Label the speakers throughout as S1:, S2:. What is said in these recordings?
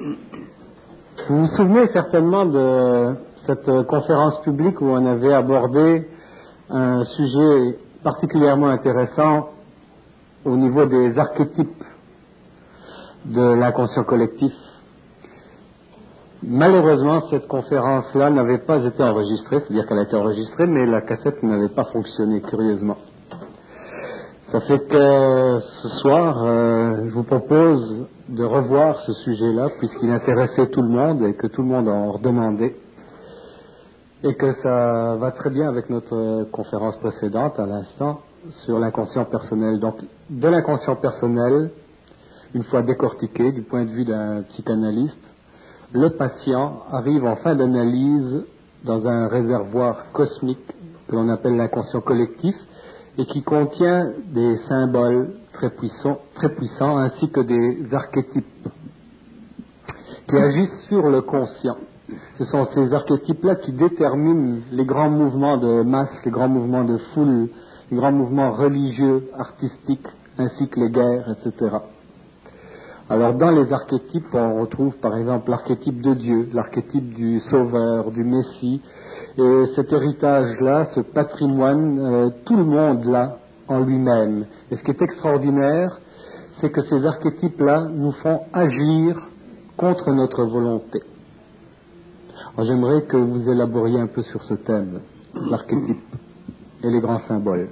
S1: Vous vous souvenez certainement de cette conférence publique où on avait abordé un sujet particulièrement intéressant au niveau des archétypes de l'inconscient collectif. Malheureusement, cette conférence-là n'avait pas été enregistrée, c'est-à-dire qu'elle a été enregistrée, mais la cassette n'avait pas fonctionné, curieusement. Ça fait que ce soir, je vous propose de revoir ce sujet-là, puisqu'il intéressait tout le monde et que tout le monde en redemandait, et que ça va très bien avec notre conférence précédente, à l'instant, sur l'inconscient personnel. Donc, de l'inconscient personnel, une fois décortiqué du point de vue d'un psychanalyste, le patient arrive en fin d'analyse dans un réservoir cosmique que l'on appelle l'inconscient collectif et qui contient des symboles très puissants ainsi que des archétypes qui agissent sur le conscient. Ce sont ces archétypes-là qui déterminent les grands mouvements de masse, les grands mouvements de foule, les grands mouvements religieux, artistiques, ainsi que les guerres, etc. Alors dans les archétypes, on retrouve par exemple l'archétype de Dieu, l'archétype du Sauveur, du Messie, et cet héritage-là, ce patrimoine, tout le monde l'a en lui-même. Et ce qui est extraordinaire, c'est que ces archétypes-là nous font agir contre notre volonté. Alors, j'aimerais que vous élaboriez un peu sur ce thème, l'archétype et les grands symboles.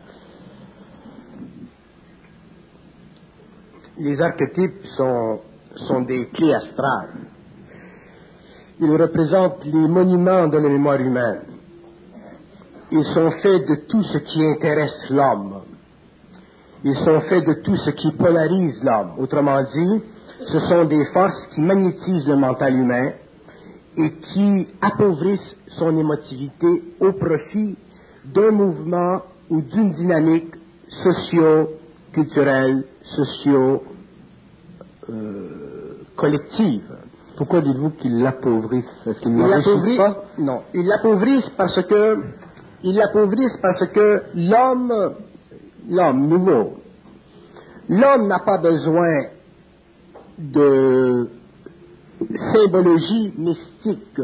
S2: Les archétypes sont des clés astrales. Ils représentent les monuments de la mémoire humaine. Ils sont faits de tout ce qui intéresse l'homme. Ils sont faits de tout ce qui polarise l'homme. Autrement dit, ce sont des forces qui magnétisent le mental humain et qui appauvrissent son émotivité au profit d'un mouvement ou d'une dynamique socio-culturelle, collective.
S1: Pourquoi dites-vous qu'ils l'appauvrissent? Est-ce qu'ils ne l'enrichissent pas?
S2: Non, ils l'appauvrissent parce que l'homme nouveau, l'homme n'a pas besoin de symbologie mystique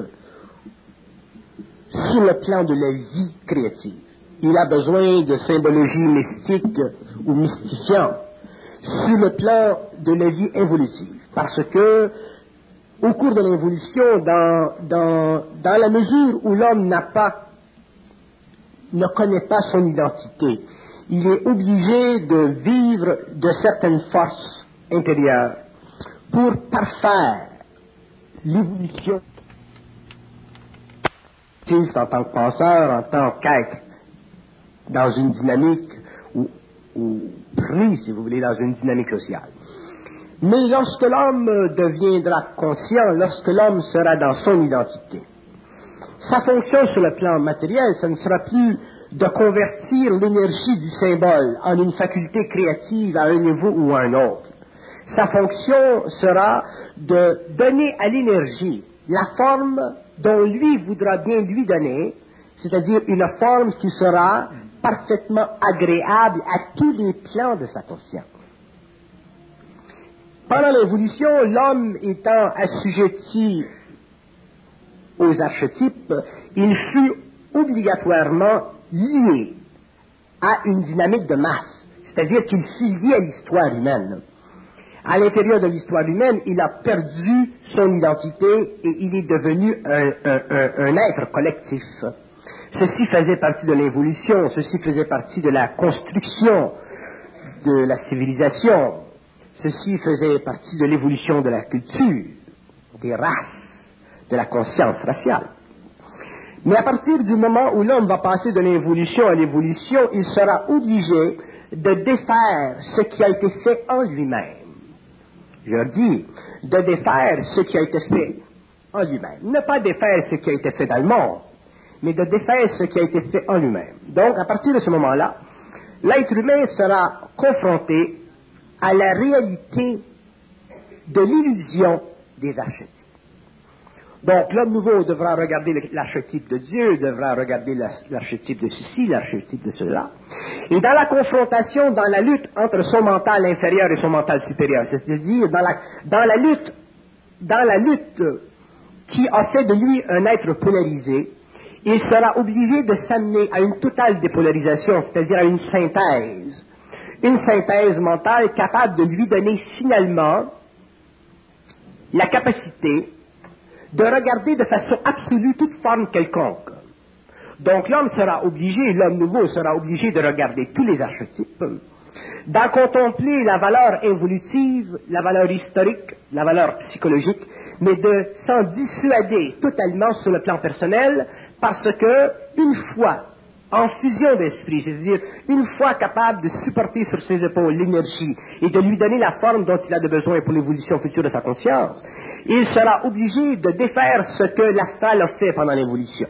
S2: sur le plan de la vie créative. Il a besoin de symbologie mystique ou mystifiante sur le plan de la vie évolutive. Parce que, au cours de l'évolution, dans la mesure où l'homme ne connaît pas son identité, il est obligé de vivre de certaines forces intérieures pour parfaire l'évolution en tant que penseur, en tant qu'être dans une dynamique ou pris, si vous voulez, dans une dynamique sociale. Mais lorsque l'homme deviendra conscient, lorsque l'homme sera dans son identité, sa fonction sur le plan matériel, ce ne sera plus de convertir l'énergie du symbole en une faculté créative à un niveau ou à un autre. Sa fonction sera de donner à l'énergie la forme dont lui voudra bien lui donner, c'est-à-dire une forme qui sera parfaitement agréable à tous les plans de sa conscience. Pendant l'évolution, l'homme étant assujetti aux archétypes, il fut obligatoirement lié à une dynamique de masse, c'est-à-dire qu'il fut lié à l'histoire humaine. À l'intérieur de l'histoire humaine, il a perdu son identité et il est devenu un être collectif. Ceci faisait partie de l'évolution, ceci faisait partie de la construction de la civilisation, ceci faisait partie de l'évolution de la culture, des races, de la conscience raciale. Mais à partir du moment où l'homme va passer de l'évolution à l'évolution, il sera obligé de défaire ce qui a été fait en lui-même. Je dis, de défaire ce qui a été fait en lui-même. Ne pas défaire ce qui a été fait dans le monde, mais de défaire ce qui a été fait en lui-même. Donc, à partir de ce moment-là, l'être humain sera confronté à la réalité de l'illusion des archétypes. Donc, l'homme nouveau devra regarder l'archétype de Dieu, devra regarder l'archétype de ceci, l'archétype de cela. Et dans la confrontation, dans la lutte entre son mental inférieur et son mental supérieur, c'est-à-dire dans la lutte dans la lutte qui a fait de lui un être polarisé, il sera obligé de s'amener à une totale dépolarisation, c'est-à-dire à une synthèse mentale capable de lui donner finalement la capacité de regarder de façon absolue toute forme quelconque. Donc l'homme nouveau sera obligé de regarder tous les archétypes, d'en contempler la valeur évolutive, la valeur historique, la valeur psychologique, mais de s'en dissuader totalement sur le plan personnel, parce que, une fois en fusion d'esprit, c'est-à-dire une fois capable de supporter sur ses épaules l'énergie et de lui donner la forme dont il a besoin pour l'évolution future de sa conscience, il sera obligé de défaire ce que l'astral a fait pendant l'évolution.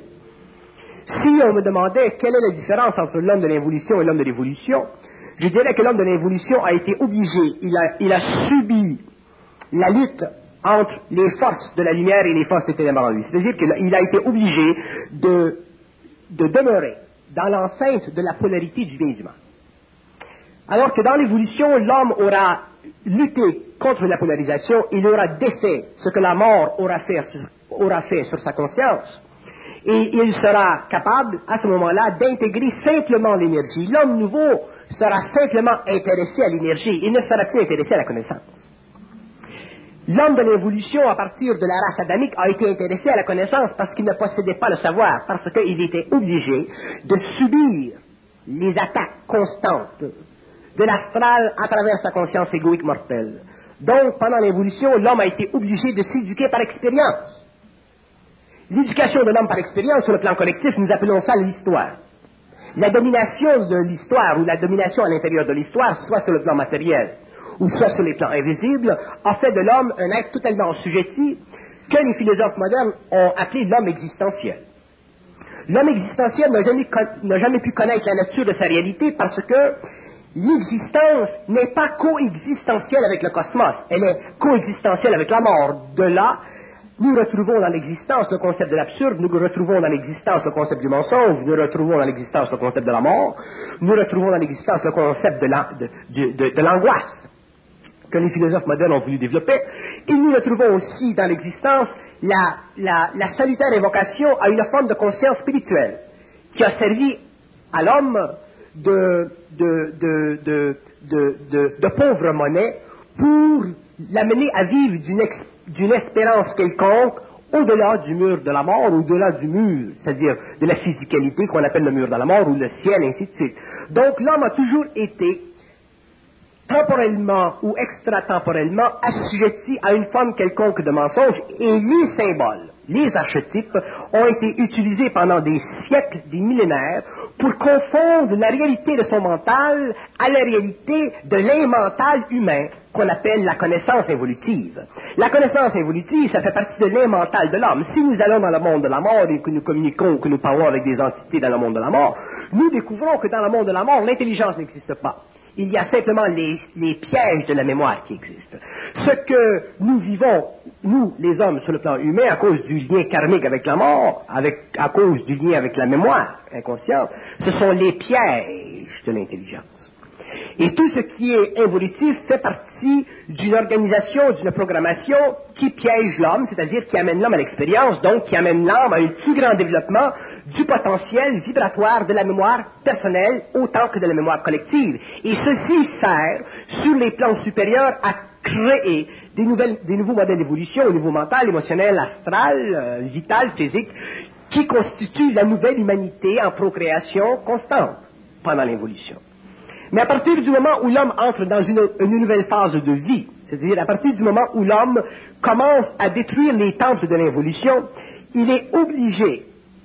S2: Si on me demandait quelle est la différence entre l'homme de l'involution et l'homme de l'évolution, je dirais que l'homme de l'involution a été obligé, il a subi la lutte entre les forces de la lumière et les forces des ténèbres en lui. C'est-à-dire qu'il a été obligé de demeurer dans l'enceinte de la polarité du bien et du mal. Alors que dans l'évolution, l'homme aura lutté contre la polarisation, il aura défait ce que la mort aura fait sur sa conscience, et il sera capable, à ce moment-là, d'intégrer simplement l'énergie. L'homme nouveau sera simplement intéressé à l'énergie, il ne sera plus intéressé à la connaissance. L'homme de l'évolution, à partir de la race adamique, a été intéressé à la connaissance parce qu'il ne possédait pas le savoir, parce qu'il était obligé de subir les attaques constantes de l'astral à travers sa conscience égoïque mortelle. Donc, pendant l'évolution, l'homme a été obligé de s'éduquer par expérience. L'éducation de l'homme par expérience, sur le plan collectif, nous appelons ça l'histoire. La domination de l'histoire, ou la domination à l'intérieur de l'histoire, soit sur le plan matériel, ou soit sur les plans invisibles, a fait de l'homme un être totalement assujetti que les philosophes modernes ont appelé l'homme existentiel. L'homme existentiel n'a jamais pu connaître la nature de sa réalité parce que l'existence n'est pas coexistentielle avec le cosmos, elle est coexistentielle avec la mort. De là, nous retrouvons dans l'existence le concept de l'absurde, nous retrouvons dans l'existence le concept du mensonge, nous retrouvons dans l'existence le concept de la mort, nous retrouvons dans l'existence le concept de l'angoisse que les philosophes modernes ont voulu développer, et nous retrouvons aussi dans l'existence la salutaire évocation à une forme de conscience spirituelle qui a servi à l'homme de pauvre monnaie pour l'amener à vivre d'une espérance quelconque au-delà du mur de la mort, au-delà du mur, c'est-à-dire de la physicalité qu'on appelle le mur de la mort ou le ciel, ainsi de suite. Donc l'homme a toujours été temporellement ou extratemporellement assujetti à une forme quelconque de mensonge, et les symboles, les archétypes, ont été utilisés pendant des siècles, des millénaires, pour confondre la réalité de son mental à la réalité de l'immental humain qu'on appelle la connaissance évolutive. La connaissance évolutive, ça fait partie de l'immental de l'homme. Si nous allons dans le monde de la mort et que nous communiquons, que nous parlons avec des entités dans le monde de la mort, nous découvrons que dans le monde de la mort, l'intelligence n'existe pas. Il y a simplement les pièges de la mémoire qui existent. Ce que nous vivons, nous, les hommes, sur le plan humain, à cause du lien karmique avec la mort, à cause du lien avec la mémoire inconsciente, ce sont les pièges de l'intelligence. Et tout ce qui est involutif fait partie d'une organisation, d'une programmation qui piège l'homme, c'est-à-dire qui amène l'homme à l'expérience, donc qui amène l'homme à un plus grand développement du potentiel vibratoire de la mémoire personnelle autant que de la mémoire collective. Et ceci sert, sur les plans supérieurs, à créer des nouveaux modèles d'évolution au niveau mental, émotionnel, astral, vital, physique, qui constituent la nouvelle humanité en procréation constante pendant l'évolution. Mais à partir du moment où l'homme entre dans une nouvelle phase de vie, c'est-à-dire à partir du moment où l'homme commence à détruire les temples de l'involution, il est obligé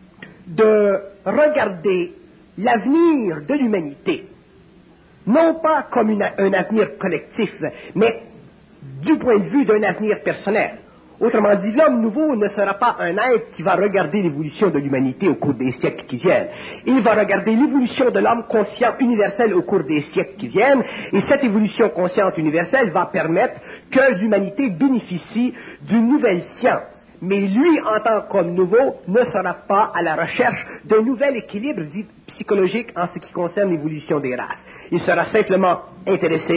S2: de regarder l'avenir de l'humanité, non pas comme un avenir collectif, mais du point de vue d'un avenir personnel. Autrement dit, l'homme nouveau ne sera pas un être qui va regarder l'évolution de l'humanité au cours des siècles qui viennent. Il va regarder l'évolution de l'homme conscient universel au cours des siècles qui viennent, et cette évolution consciente universelle va permettre que l'humanité bénéficie d'une nouvelle science. Mais lui, en tant qu'homme nouveau, ne sera pas à la recherche d'un nouvel équilibre psychologique en ce qui concerne l'évolution des races. Il sera simplement intéressé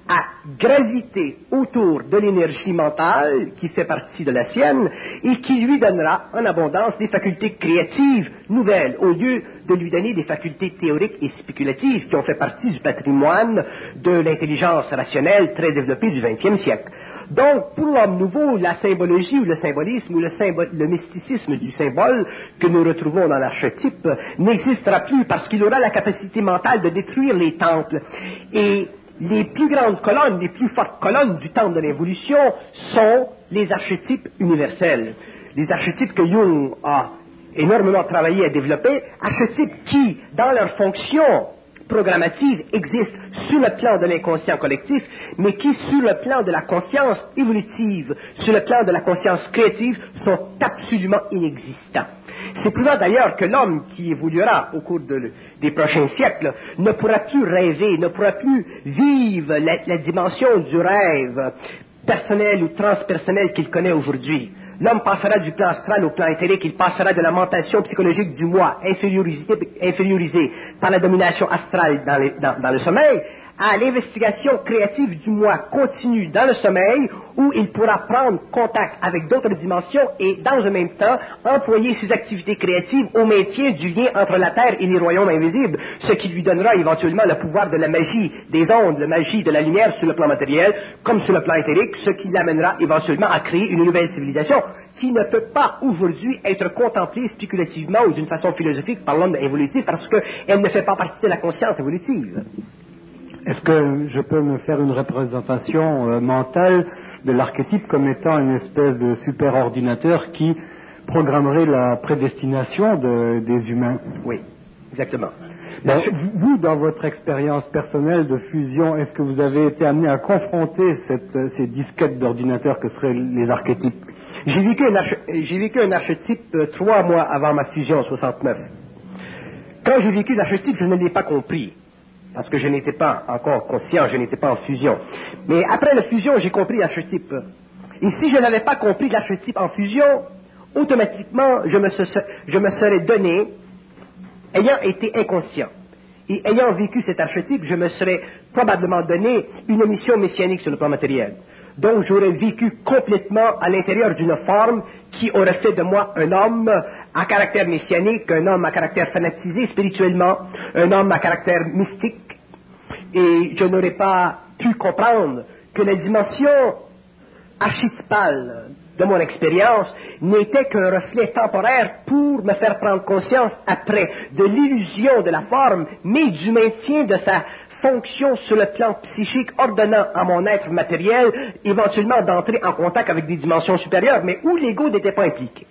S2: à graviter autour de l'énergie mentale qui fait partie de la sienne et qui lui donnera en abondance des facultés créatives nouvelles au lieu de lui donner des facultés théoriques et spéculatives qui ont fait partie du patrimoine de l'intelligence rationnelle très développée du XXe siècle. Donc, pour l'homme nouveau, la symbologie ou le symbolisme ou le mysticisme du symbole que nous retrouvons dans l'archétype n'existera plus parce qu'il aura la capacité mentale de détruire les temples. Et les plus grandes colonnes, les plus fortes colonnes du temple de l'évolution sont les archétypes universels. Les archétypes que Jung a énormément travaillé à développer, archétypes qui, dans leur fonction programmative, existent sur le plan de l'inconscient collectif, mais qui, sur le plan de la conscience évolutive, sur le plan de la conscience créative, sont absolument inexistants. C'est pour ça d'ailleurs que l'homme qui évoluera au cours des prochains siècles ne pourra plus rêver, ne pourra plus vivre la dimension du rêve personnel ou transpersonnel qu'il connaît aujourd'hui. L'homme passera du plan astral au plan éthérique, il passera de la mentation psychologique du moi, infériorisée par la domination astrale dans le sommeil, à l'investigation créative du moi continue dans le sommeil, où il pourra prendre contact avec d'autres dimensions et, dans le même temps, employer ses activités créatives au maintien du lien entre la Terre et les royaumes invisibles, ce qui lui donnera éventuellement le pouvoir de la magie des ondes, la magie de la lumière sur le plan matériel, comme sur le plan éthérique, ce qui l'amènera éventuellement à créer une nouvelle civilisation qui ne peut pas aujourd'hui être contemplée spéculativement ou d'une façon philosophique par l'homme évolutif parce qu'elle ne fait pas partie de la conscience évolutive.
S1: Est-ce que je peux me faire une représentation mentale de l'archétype comme étant une espèce de super-ordinateur qui programmerait la prédestination des humains?
S2: Oui, exactement.
S1: Vous, dans votre expérience personnelle de fusion, est-ce que vous avez été amené à confronter ces disquettes d'ordinateurs que seraient les archétypes?
S2: J'ai vécu un archétype 3 mois avant ma fusion en 69. Quand j'ai vécu l'archétype, je ne l'ai pas compris. Parce que je n'étais pas encore conscient, je n'étais pas en fusion. Mais après la fusion, j'ai compris l'archétype. Et si je n'avais pas compris l'archétype en fusion, automatiquement, je me serais donné, ayant été inconscient, et ayant vécu cet archétype, je me serais probablement donné une émission messianique sur le plan matériel. Donc, j'aurais vécu complètement à l'intérieur d'une forme qui aurait fait de moi un homme à caractère messianique, un homme à caractère fanatisé spirituellement, un homme à caractère mystique. Et je n'aurais pas pu comprendre que la dimension archétypale de mon expérience n'était qu'un reflet temporaire pour me faire prendre conscience après de l'illusion de la forme, mais du maintien de sa fonction sur le plan psychique, ordonnant à mon être matériel éventuellement d'entrer en contact avec des dimensions supérieures, mais où l'ego n'était pas impliqué.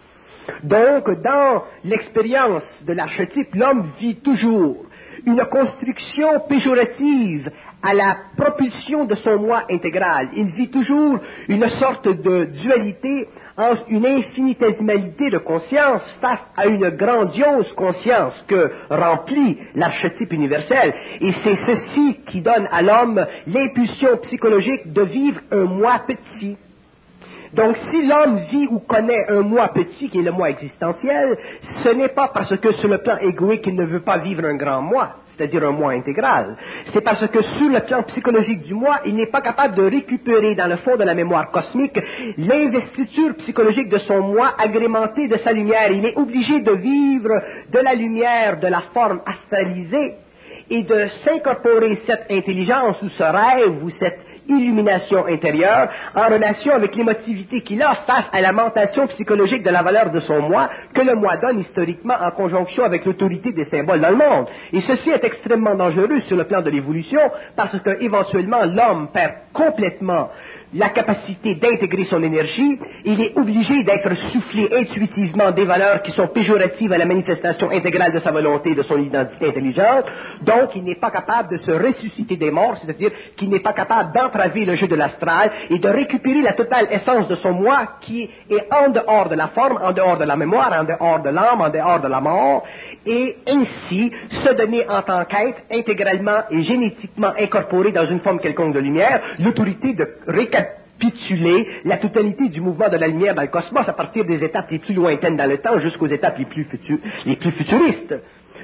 S2: Donc, dans l'expérience de l'archétype, l'homme vit toujours une construction péjorative à la propulsion de son moi intégral. Il vit toujours une sorte de dualité entre une infinitésimalité de conscience face à une grandiose conscience que remplit l'archétype universel. Et c'est ceci qui donne à l'homme l'impulsion psychologique de vivre un moi petit. Donc, si l'homme vit ou connaît un moi petit, qui est le moi existentiel, ce n'est pas parce que sur le plan égoïque, il ne veut pas vivre un grand moi, c'est-à-dire un moi intégral. C'est parce que sur le plan psychologique du moi, il n'est pas capable de récupérer dans le fond de la mémoire cosmique l'investiture psychologique de son moi agrémentée de sa lumière. Il est obligé de vivre de la lumière, de la forme astralisée, et de s'incorporer cette intelligence ou ce rêve ou cette illumination intérieure en relation avec l'émotivité qu'il a face à la mentation psychologique de la valeur de son moi que le moi donne historiquement en conjonction avec l'autorité des symboles dans le monde. Et ceci est extrêmement dangereux sur le plan de l'évolution parce que éventuellement l'homme perd complètement la capacité d'intégrer son énergie, il est obligé d'être soufflé intuitivement des valeurs qui sont péjoratives à la manifestation intégrale de sa volonté et de son identité intelligente, donc il n'est pas capable de se ressusciter des morts, c'est-à-dire qu'il n'est pas capable d'entraver le jeu de l'astral et de récupérer la totale essence de son moi qui est en dehors de la forme, en dehors de la mémoire, en dehors de l'âme, en dehors de la mort, et ainsi se donner en tant qu'être intégralement et génétiquement incorporé dans une forme quelconque de lumière, l'autorité de récapituler la totalité du mouvement de la lumière dans le cosmos à partir des étapes les plus lointaines dans le temps jusqu'aux étapes les plus futuristes.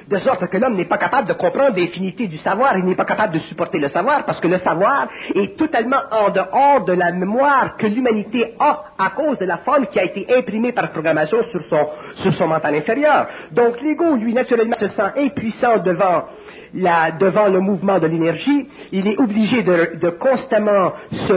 S2: de sorte que l'homme n'est pas capable de comprendre l'infinité du savoir, il n'est pas capable de supporter le savoir, parce que le savoir est totalement en dehors de la mémoire que l'humanité a à cause de la forme qui a été imprimée par programmation sur son mental inférieur. Donc l'ego, lui, naturellement, se sent impuissant devant le mouvement de l'énergie, il est obligé de constamment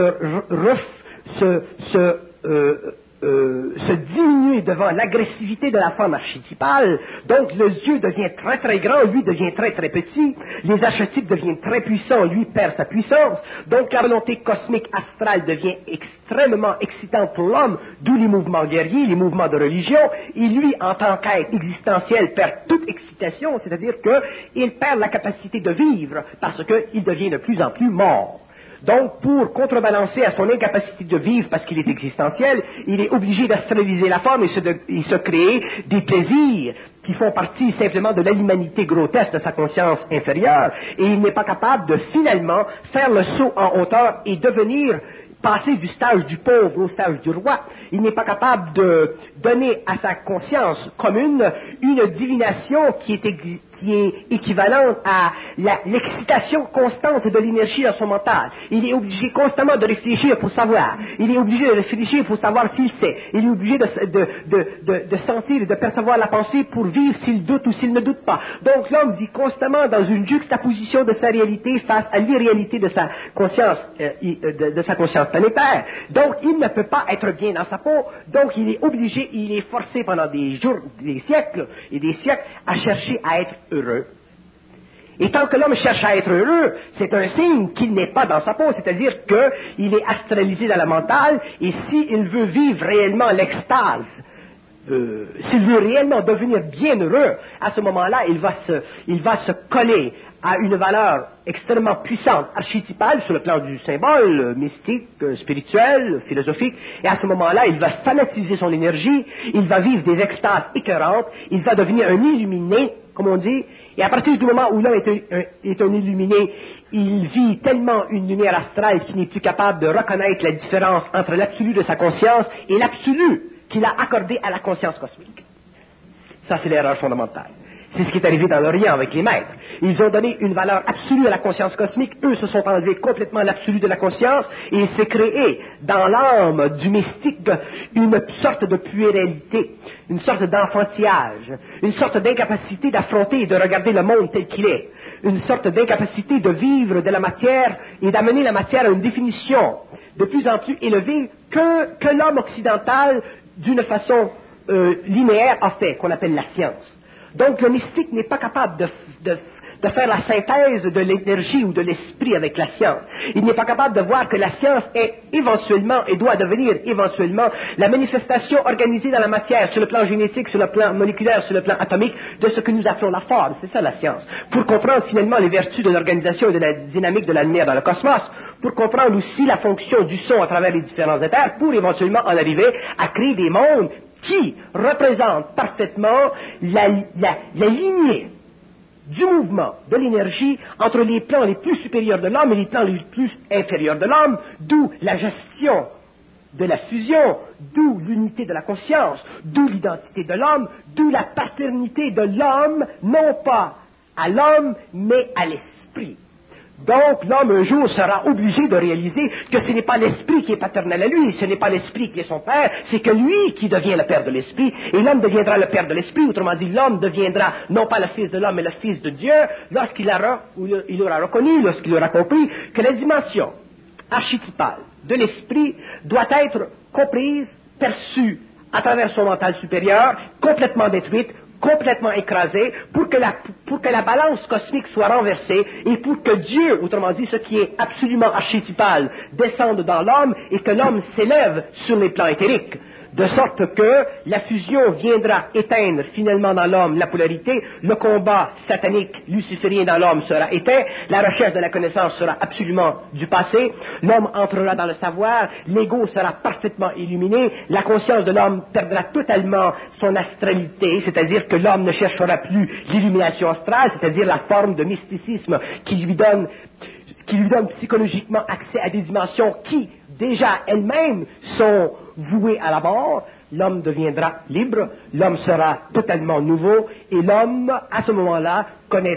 S2: se diminuer devant l'agressivité de la forme archétypale. Donc le Dieu devient très très grand, lui devient très très petit, les archétypes deviennent très puissants, lui perd sa puissance. Donc la volonté cosmique astrale devient extrêmement excitante pour l'homme, d'où les mouvements guerriers, les mouvements de religion, et lui, en tant qu'être existentiel, perd toute excitation, c'est-à-dire qu'il perd la capacité de vivre, parce qu'il devient de plus en plus mort. Donc, pour contrebalancer à son incapacité de vivre parce qu'il est existentiel, il est obligé d'astraliser la forme et se créer des plaisirs qui font partie simplement de l'humanité grotesque de sa conscience inférieure, et il n'est pas capable de finalement faire le saut en hauteur et passer du stage du pauvre au stage du roi. Il n'est pas capable de donner à sa conscience commune une divination qui est équivalente à l'excitation constante de l'énergie dans son mental. Il est obligé constamment de réfléchir pour savoir. Il est obligé de réfléchir pour savoir s'il sait. Il est obligé de sentir et de percevoir la pensée pour vivre s'il doute ou s'il ne doute pas. Donc l'homme vit constamment dans une juxtaposition de sa réalité face à l'irréalité de sa conscience, de sa conscience planétaire. Donc il ne peut pas être bien dans sa peau. Donc il est obligé, il est forcé pendant des jours, des siècles et des siècles à chercher à être heureux. Et tant que l'homme cherche à être heureux, c'est un signe qu'il n'est pas dans sa peau, c'est-à-dire qu'il est astralisé dans la mentale, et s'il veut vivre réellement l'extase, s'il veut réellement devenir bien heureux, à ce moment-là, il va se coller à une valeur extrêmement puissante, archétypale, sur le plan du symbole, mystique, spirituel, philosophique, et à ce moment-là, il va fanatiser son énergie, il va vivre des extases écœurantes, il va devenir un illuminé, comme on dit, et à partir du moment où l'homme est un illuminé, il vit tellement une lumière astrale qu'il n'est plus capable de reconnaître la différence entre l'absolu de sa conscience et l'absolu qu'il a accordé à la conscience cosmique. Ça, c'est l'erreur fondamentale. C'est ce qui est arrivé dans l'Orient avec les maîtres. Ils ont donné une valeur absolue à la conscience cosmique, eux se sont enlevés complètement l'absolu de la conscience, et il s'est créé dans l'âme du mystique une sorte de puérilité, une sorte d'enfantillage, une sorte d'incapacité d'affronter et de regarder le monde tel qu'il est, une sorte d'incapacité de vivre de la matière et d'amener la matière à une définition de plus en plus élevée que l'homme occidental, d'une façon linéaire, a fait, qu'on appelle la science. Donc le mystique n'est pas capable de faire la synthèse de l'énergie ou de l'esprit avec la science. Il n'est pas capable de voir que la science est éventuellement et doit devenir éventuellement la manifestation organisée dans la matière, sur le plan génétique, sur le plan moléculaire, sur le plan atomique, de ce que nous appelons la forme. C'est ça la science. Pour comprendre finalement les vertus de l'organisation et de la dynamique de la lumière dans le cosmos, pour comprendre aussi la fonction du son à travers les différents éthers, pour éventuellement en arriver à créer des mondes qui représentent parfaitement la lignée du mouvement de l'énergie entre les plans les plus supérieurs de l'homme et les plans les plus inférieurs de l'homme, d'où la gestion de la fusion, d'où l'unité de la conscience, d'où l'identité de l'homme, d'où la paternité de l'homme, non pas à l'homme, mais à l'esprit. Donc, l'homme, un jour, sera obligé de réaliser que ce n'est pas l'esprit qui est paternel à lui, ce n'est pas l'esprit qui est son père, c'est que lui qui devient le père de l'esprit, et l'homme deviendra le père de l'esprit, autrement dit, l'homme deviendra non pas le fils de l'homme, mais le fils de Dieu, lorsqu'il aura reconnu, lorsqu'il aura compris que la dimension archétypale de l'esprit doit être comprise, perçue à travers son mental supérieur, complètement détruite, complètement écrasé, pour que la balance cosmique soit renversée et pour que Dieu, autrement dit ce qui est absolument archétypal, descende dans l'homme et que l'homme s'élève sur les plans éthériques. De sorte que la fusion viendra éteindre finalement dans l'homme la polarité, le combat satanique luciférien dans l'homme sera éteint, la recherche de la connaissance sera absolument du passé, l'homme entrera dans le savoir, l'ego sera parfaitement illuminé, la conscience de l'homme perdra totalement son astralité, c'est-à-dire que l'homme ne cherchera plus l'illumination astrale, c'est-à-dire la forme de mysticisme qui lui donne psychologiquement accès à des dimensions qui, déjà elles-mêmes, sont voué à la mort, l'homme deviendra libre, l'homme sera totalement nouveau, et l'homme, à ce moment-là,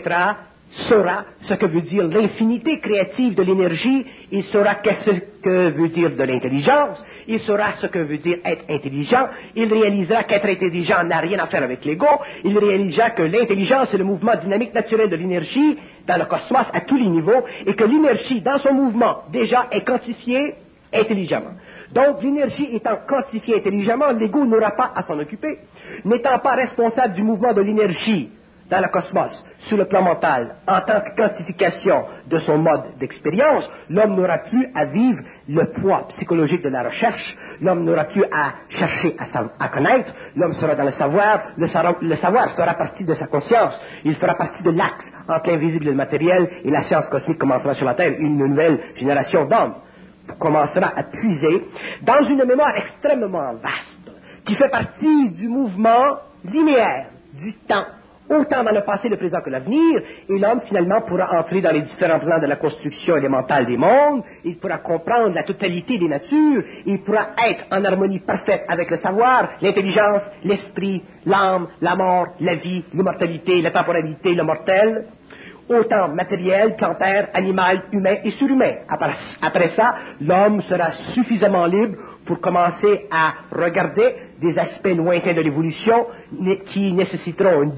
S2: saura ce que veut dire l'infinité créative de l'énergie, il saura qu'est-ce que veut dire de l'intelligence, il saura ce que veut dire être intelligent, il réalisera qu'être intelligent n'a rien à faire avec l'ego, il réalisera que l'intelligence est le mouvement dynamique naturel de l'énergie dans le cosmos à tous les niveaux, et que l'énergie, dans son mouvement, déjà est quantifiée intelligemment. Donc, l'énergie étant quantifiée intelligemment, l'ego n'aura pas à s'en occuper. N'étant pas responsable du mouvement de l'énergie dans le cosmos, sur le plan mental, en tant que quantification de son mode d'expérience, l'homme n'aura plus à vivre le poids psychologique de la recherche, l'homme n'aura plus à chercher à connaître, l'homme sera dans le savoir fera partie de sa conscience, il fera partie de l'axe entre l'invisible et le matériel, et la science cosmique commencera sur la Terre, une nouvelle génération d'hommes commencera à puiser dans une mémoire extrêmement vaste, qui fait partie du mouvement linéaire du temps, autant dans le passé, le présent que l'avenir, et l'homme finalement pourra entrer dans les différents plans de la construction élémentale des mondes, il pourra comprendre la totalité des natures, il pourra être en harmonie parfaite avec le savoir, l'intelligence, l'esprit, l'âme, la mort, la vie, l'immortalité, la temporalité, le mortel, autant matériel, plantaire, animal, humain et surhumain. Après ça, l'homme sera suffisamment libre pour commencer à regarder des aspects lointains de l'évolution qui nécessiteront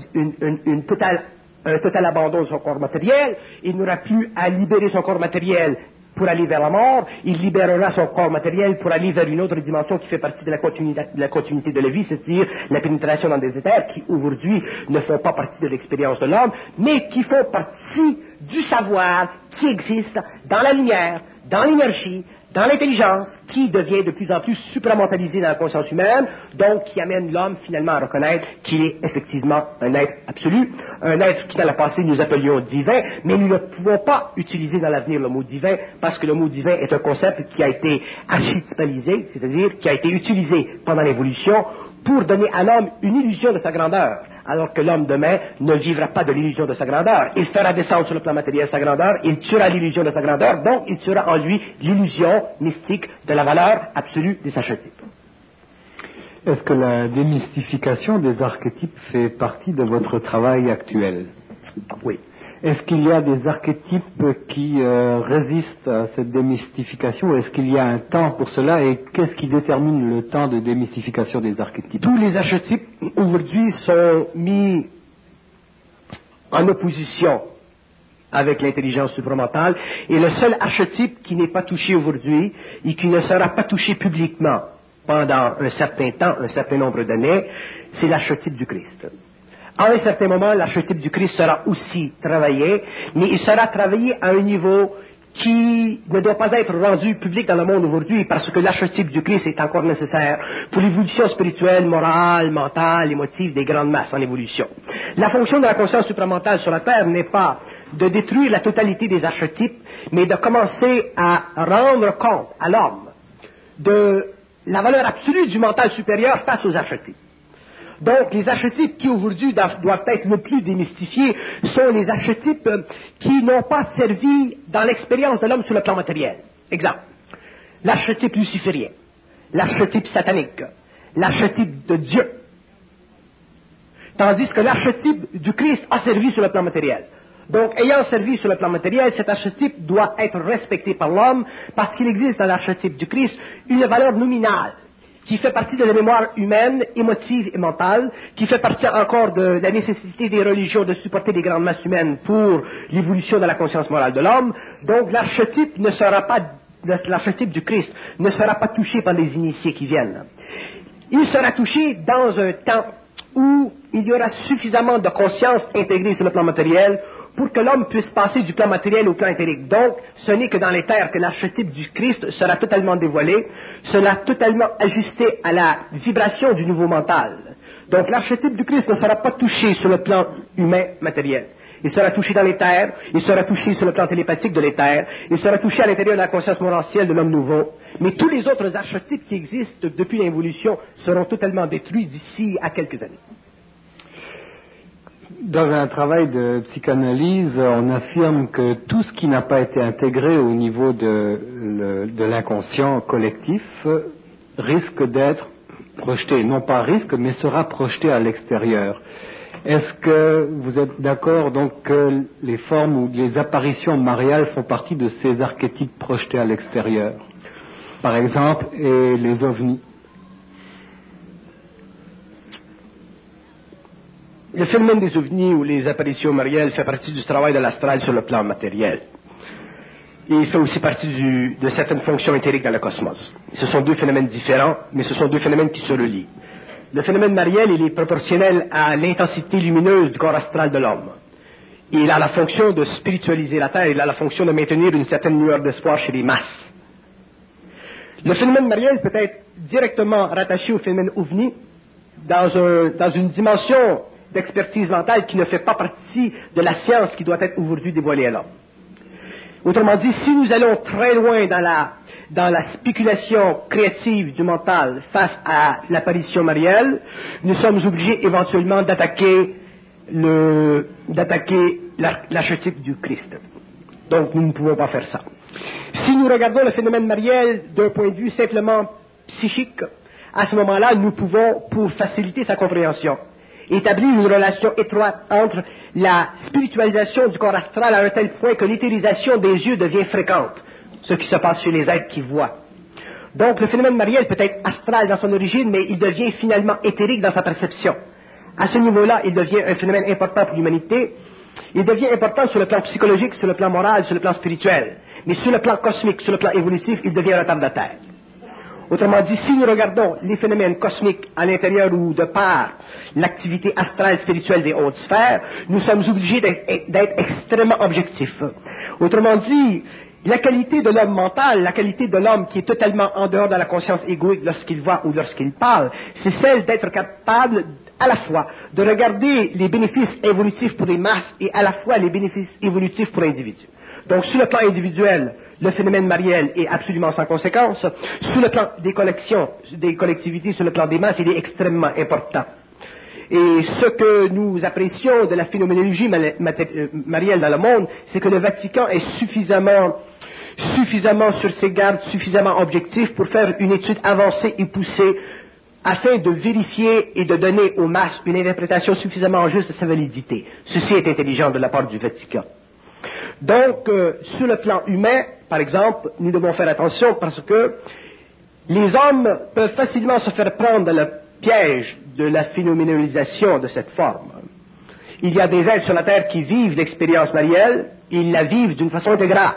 S2: un total abandon de son corps matériel. Il n'aura plus à libérer son corps matériel pour aller vers la mort, il libérera son corps matériel pour aller vers une autre dimension qui fait partie de la continuité de la vie, c'est-à-dire la pénétration dans des éthers qui aujourd'hui ne font pas partie de l'expérience de l'homme, mais qui font partie du savoir qui existe dans la lumière, dans l'énergie, dans l'intelligence, qui devient de plus en plus supramentalisée dans la conscience humaine, donc qui amène l'homme finalement à reconnaître qu'il est effectivement un être absolu, un être qui dans le passé nous appelions divin, mais nous ne pouvons pas utiliser dans l'avenir le mot divin, parce que le mot divin est un concept qui a été archétypalisé, c'est-à-dire qui a été utilisé pendant l'évolution pour donner à l'homme une illusion de sa grandeur, alors que l'homme demain ne vivra pas de l'illusion de sa grandeur. Il fera descendre sur le plan matériel sa grandeur, il tuera l'illusion de sa grandeur, donc il tuera en lui l'illusion mystique de la valeur absolue des archétypes.
S1: Est-ce que la démystification des archétypes fait partie de votre travail actuel?
S2: Oui.
S1: Est-ce qu'il y a des archétypes qui résistent à cette démystification? Est-ce qu'il y a un temps pour cela? Et qu'est-ce qui détermine le temps de démystification des archétypes?
S2: Tous les archétypes aujourd'hui sont mis en opposition avec l'intelligence supramentale, et le seul archétype qui n'est pas touché aujourd'hui et qui ne sera pas touché publiquement pendant un certain temps, un certain nombre d'années, c'est l'archétype du Christ. À un certain moment, l'archétype du Christ sera aussi travaillé, mais il sera travaillé à un niveau qui ne doit pas être rendu public dans le monde aujourd'hui, parce que l'archétype du Christ est encore nécessaire pour l'évolution spirituelle, morale, mentale, émotive des grandes masses en évolution. La fonction de la conscience supramentale sur la Terre n'est pas de détruire la totalité des archétypes, mais de commencer à rendre compte à l'homme de la valeur absolue du mental supérieur face aux archétypes. Donc, les archétypes qui aujourd'hui doivent être le plus démystifiés sont les archétypes qui n'ont pas servi dans l'expérience de l'homme sur le plan matériel. Exemple, l'archétype luciférien, l'archétype satanique, l'archétype de Dieu. Tandis que l'archétype du Christ a servi sur le plan matériel. Donc, ayant servi sur le plan matériel, cet archétype doit être respecté par l'homme parce qu'il existe dans l'archétype du Christ une valeur nominale qui fait partie de la mémoire humaine, émotive et mentale, qui fait partie encore de la nécessité des religions de supporter les grandes masses humaines pour l'évolution de la conscience morale de l'homme. Donc l'archétype l'archétype du Christ ne sera pas touché par les initiés qui viennent. Il sera touché dans un temps où il y aura suffisamment de conscience intégrée sur le plan matériel pour que l'homme puisse passer du plan matériel au plan éthérique. Donc, ce n'est que dans les terres que l'archétype du Christ sera totalement dévoilé, sera totalement ajusté à la vibration du nouveau mental. Donc, l'archétype du Christ ne sera pas touché sur le plan humain matériel. Il sera touché dans les terres, il sera touché sur le plan télépathique de l'éther, il sera touché à l'intérieur de la conscience morantielle de l'homme nouveau. Mais tous les autres archétypes qui existent depuis l'évolution seront totalement détruits d'ici à quelques années.
S1: Dans un travail de psychanalyse, on affirme que tout ce qui n'a pas été intégré au niveau de l'inconscient collectif risque d'être projeté, non pas risque, mais sera projeté à l'extérieur. Est-ce que vous êtes d'accord donc que les formes ou les apparitions mariales font partie de ces archétypes projetés à l'extérieur, par exemple, et les ovnis?
S2: Le phénomène des ovnis ou les apparitions mariales fait partie du travail de l'astral sur le plan matériel. Et il fait aussi partie de certaines fonctions éthériques dans le cosmos. Ce sont deux phénomènes différents, mais ce sont deux phénomènes qui se relient. Le phénomène mariel, il est proportionnel à l'intensité lumineuse du corps astral de l'homme. Il a la fonction de spiritualiser la Terre, il a la fonction de maintenir une certaine lueur d'espoir chez les masses. Le phénomène mariel peut être directement rattaché au phénomène ovni dans une dimension d'expertise mentale qui ne fait pas partie de la science qui doit être aujourd'hui dévoilée à l'homme. Autrement dit, si nous allons très loin dans la spéculation créative du mental face à l'apparition marielle, nous sommes obligés éventuellement d'attaquer l'archétype du Christ. Donc nous ne pouvons pas faire ça. Si nous regardons le phénomène mariel d'un point de vue simplement psychique, à ce moment-là, nous pouvons, pour faciliter sa compréhension, établir une relation étroite entre la spiritualisation du corps astral à un tel point que l'éthérisation des yeux devient fréquente, ce qui se passe chez les êtres qui voient. Donc le phénomène mariel peut être astral dans son origine, mais il devient finalement éthérique dans sa perception. À ce niveau-là, il devient un phénomène important pour l'humanité. Il devient important sur le plan psychologique, sur le plan moral, sur le plan spirituel. Mais sur le plan cosmique, sur le plan évolutif, il devient retardataire. Autrement dit, si nous regardons les phénomènes cosmiques à l'intérieur ou de par l'activité astrale spirituelle des hautes sphères, nous sommes obligés d'être extrêmement objectifs. Autrement dit, la qualité de l'homme mental, la qualité de l'homme qui est totalement en dehors de la conscience égoïque lorsqu'il voit ou lorsqu'il parle, c'est celle d'être capable à la fois de regarder les bénéfices évolutifs pour les masses et à la fois les bénéfices évolutifs pour l'individu. Donc, sur le plan individuel, le phénomène mariel est absolument sans conséquence. Sur le plan des collections, des collectivités, sur le plan des masses, il est extrêmement important. Et ce que nous apprécions de la phénoménologie marielle dans le monde, c'est que le Vatican est suffisamment sur ses gardes, suffisamment objectif pour faire une étude avancée et poussée afin de vérifier et de donner aux masses une interprétation suffisamment juste de sa validité. Ceci est intelligent de la part du Vatican. Donc, sur le plan humain, par exemple, nous devons faire attention parce que les hommes peuvent facilement se faire prendre dans le piège de la phénoménalisation de cette forme. Il y a des êtres sur la Terre qui vivent l'expérience marielle, et ils la vivent d'une façon intégrale.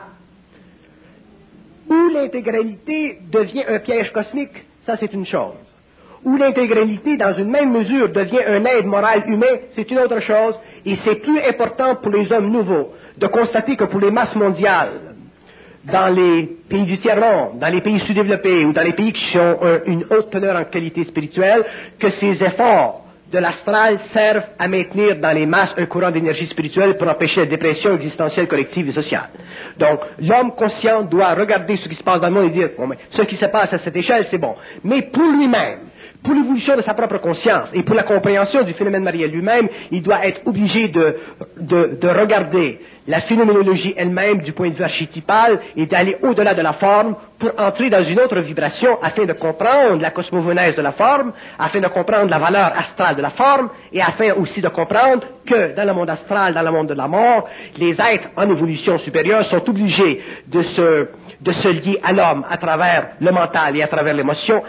S2: Où l'intégralité devient un piège cosmique, ça c'est une chose. Où l'intégralité, dans une même mesure, devient un aide moral humain, c'est une autre chose, et c'est plus important pour les hommes nouveaux de constater que pour les masses mondiales, dans les pays du tiers-monde, dans les pays sous-développés ou dans les pays qui ont une haute teneur en qualité spirituelle, que ces efforts de l'astral servent à maintenir dans les masses un courant d'énergie spirituelle pour empêcher la dépression existentielle collective et sociale. Donc, l'homme conscient doit regarder ce qui se passe dans le monde et dire, bon, mais ce qui se passe à cette échelle, c'est bon. Mais pour lui-même, pour l'évolution de sa propre conscience et pour la compréhension du phénomène mariel lui-même, il doit être obligé de regarder la phénoménologie elle-même du point de vue archétypal et d'aller au-delà de la forme pour entrer dans une autre vibration afin de comprendre la cosmogonèse de la forme, afin de comprendre la valeur astrale de la forme et afin aussi de comprendre que dans le monde astral, dans le monde de la mort, les êtres en évolution supérieure sont obligés de se lier à l'homme à travers le mental et à travers l'émotion,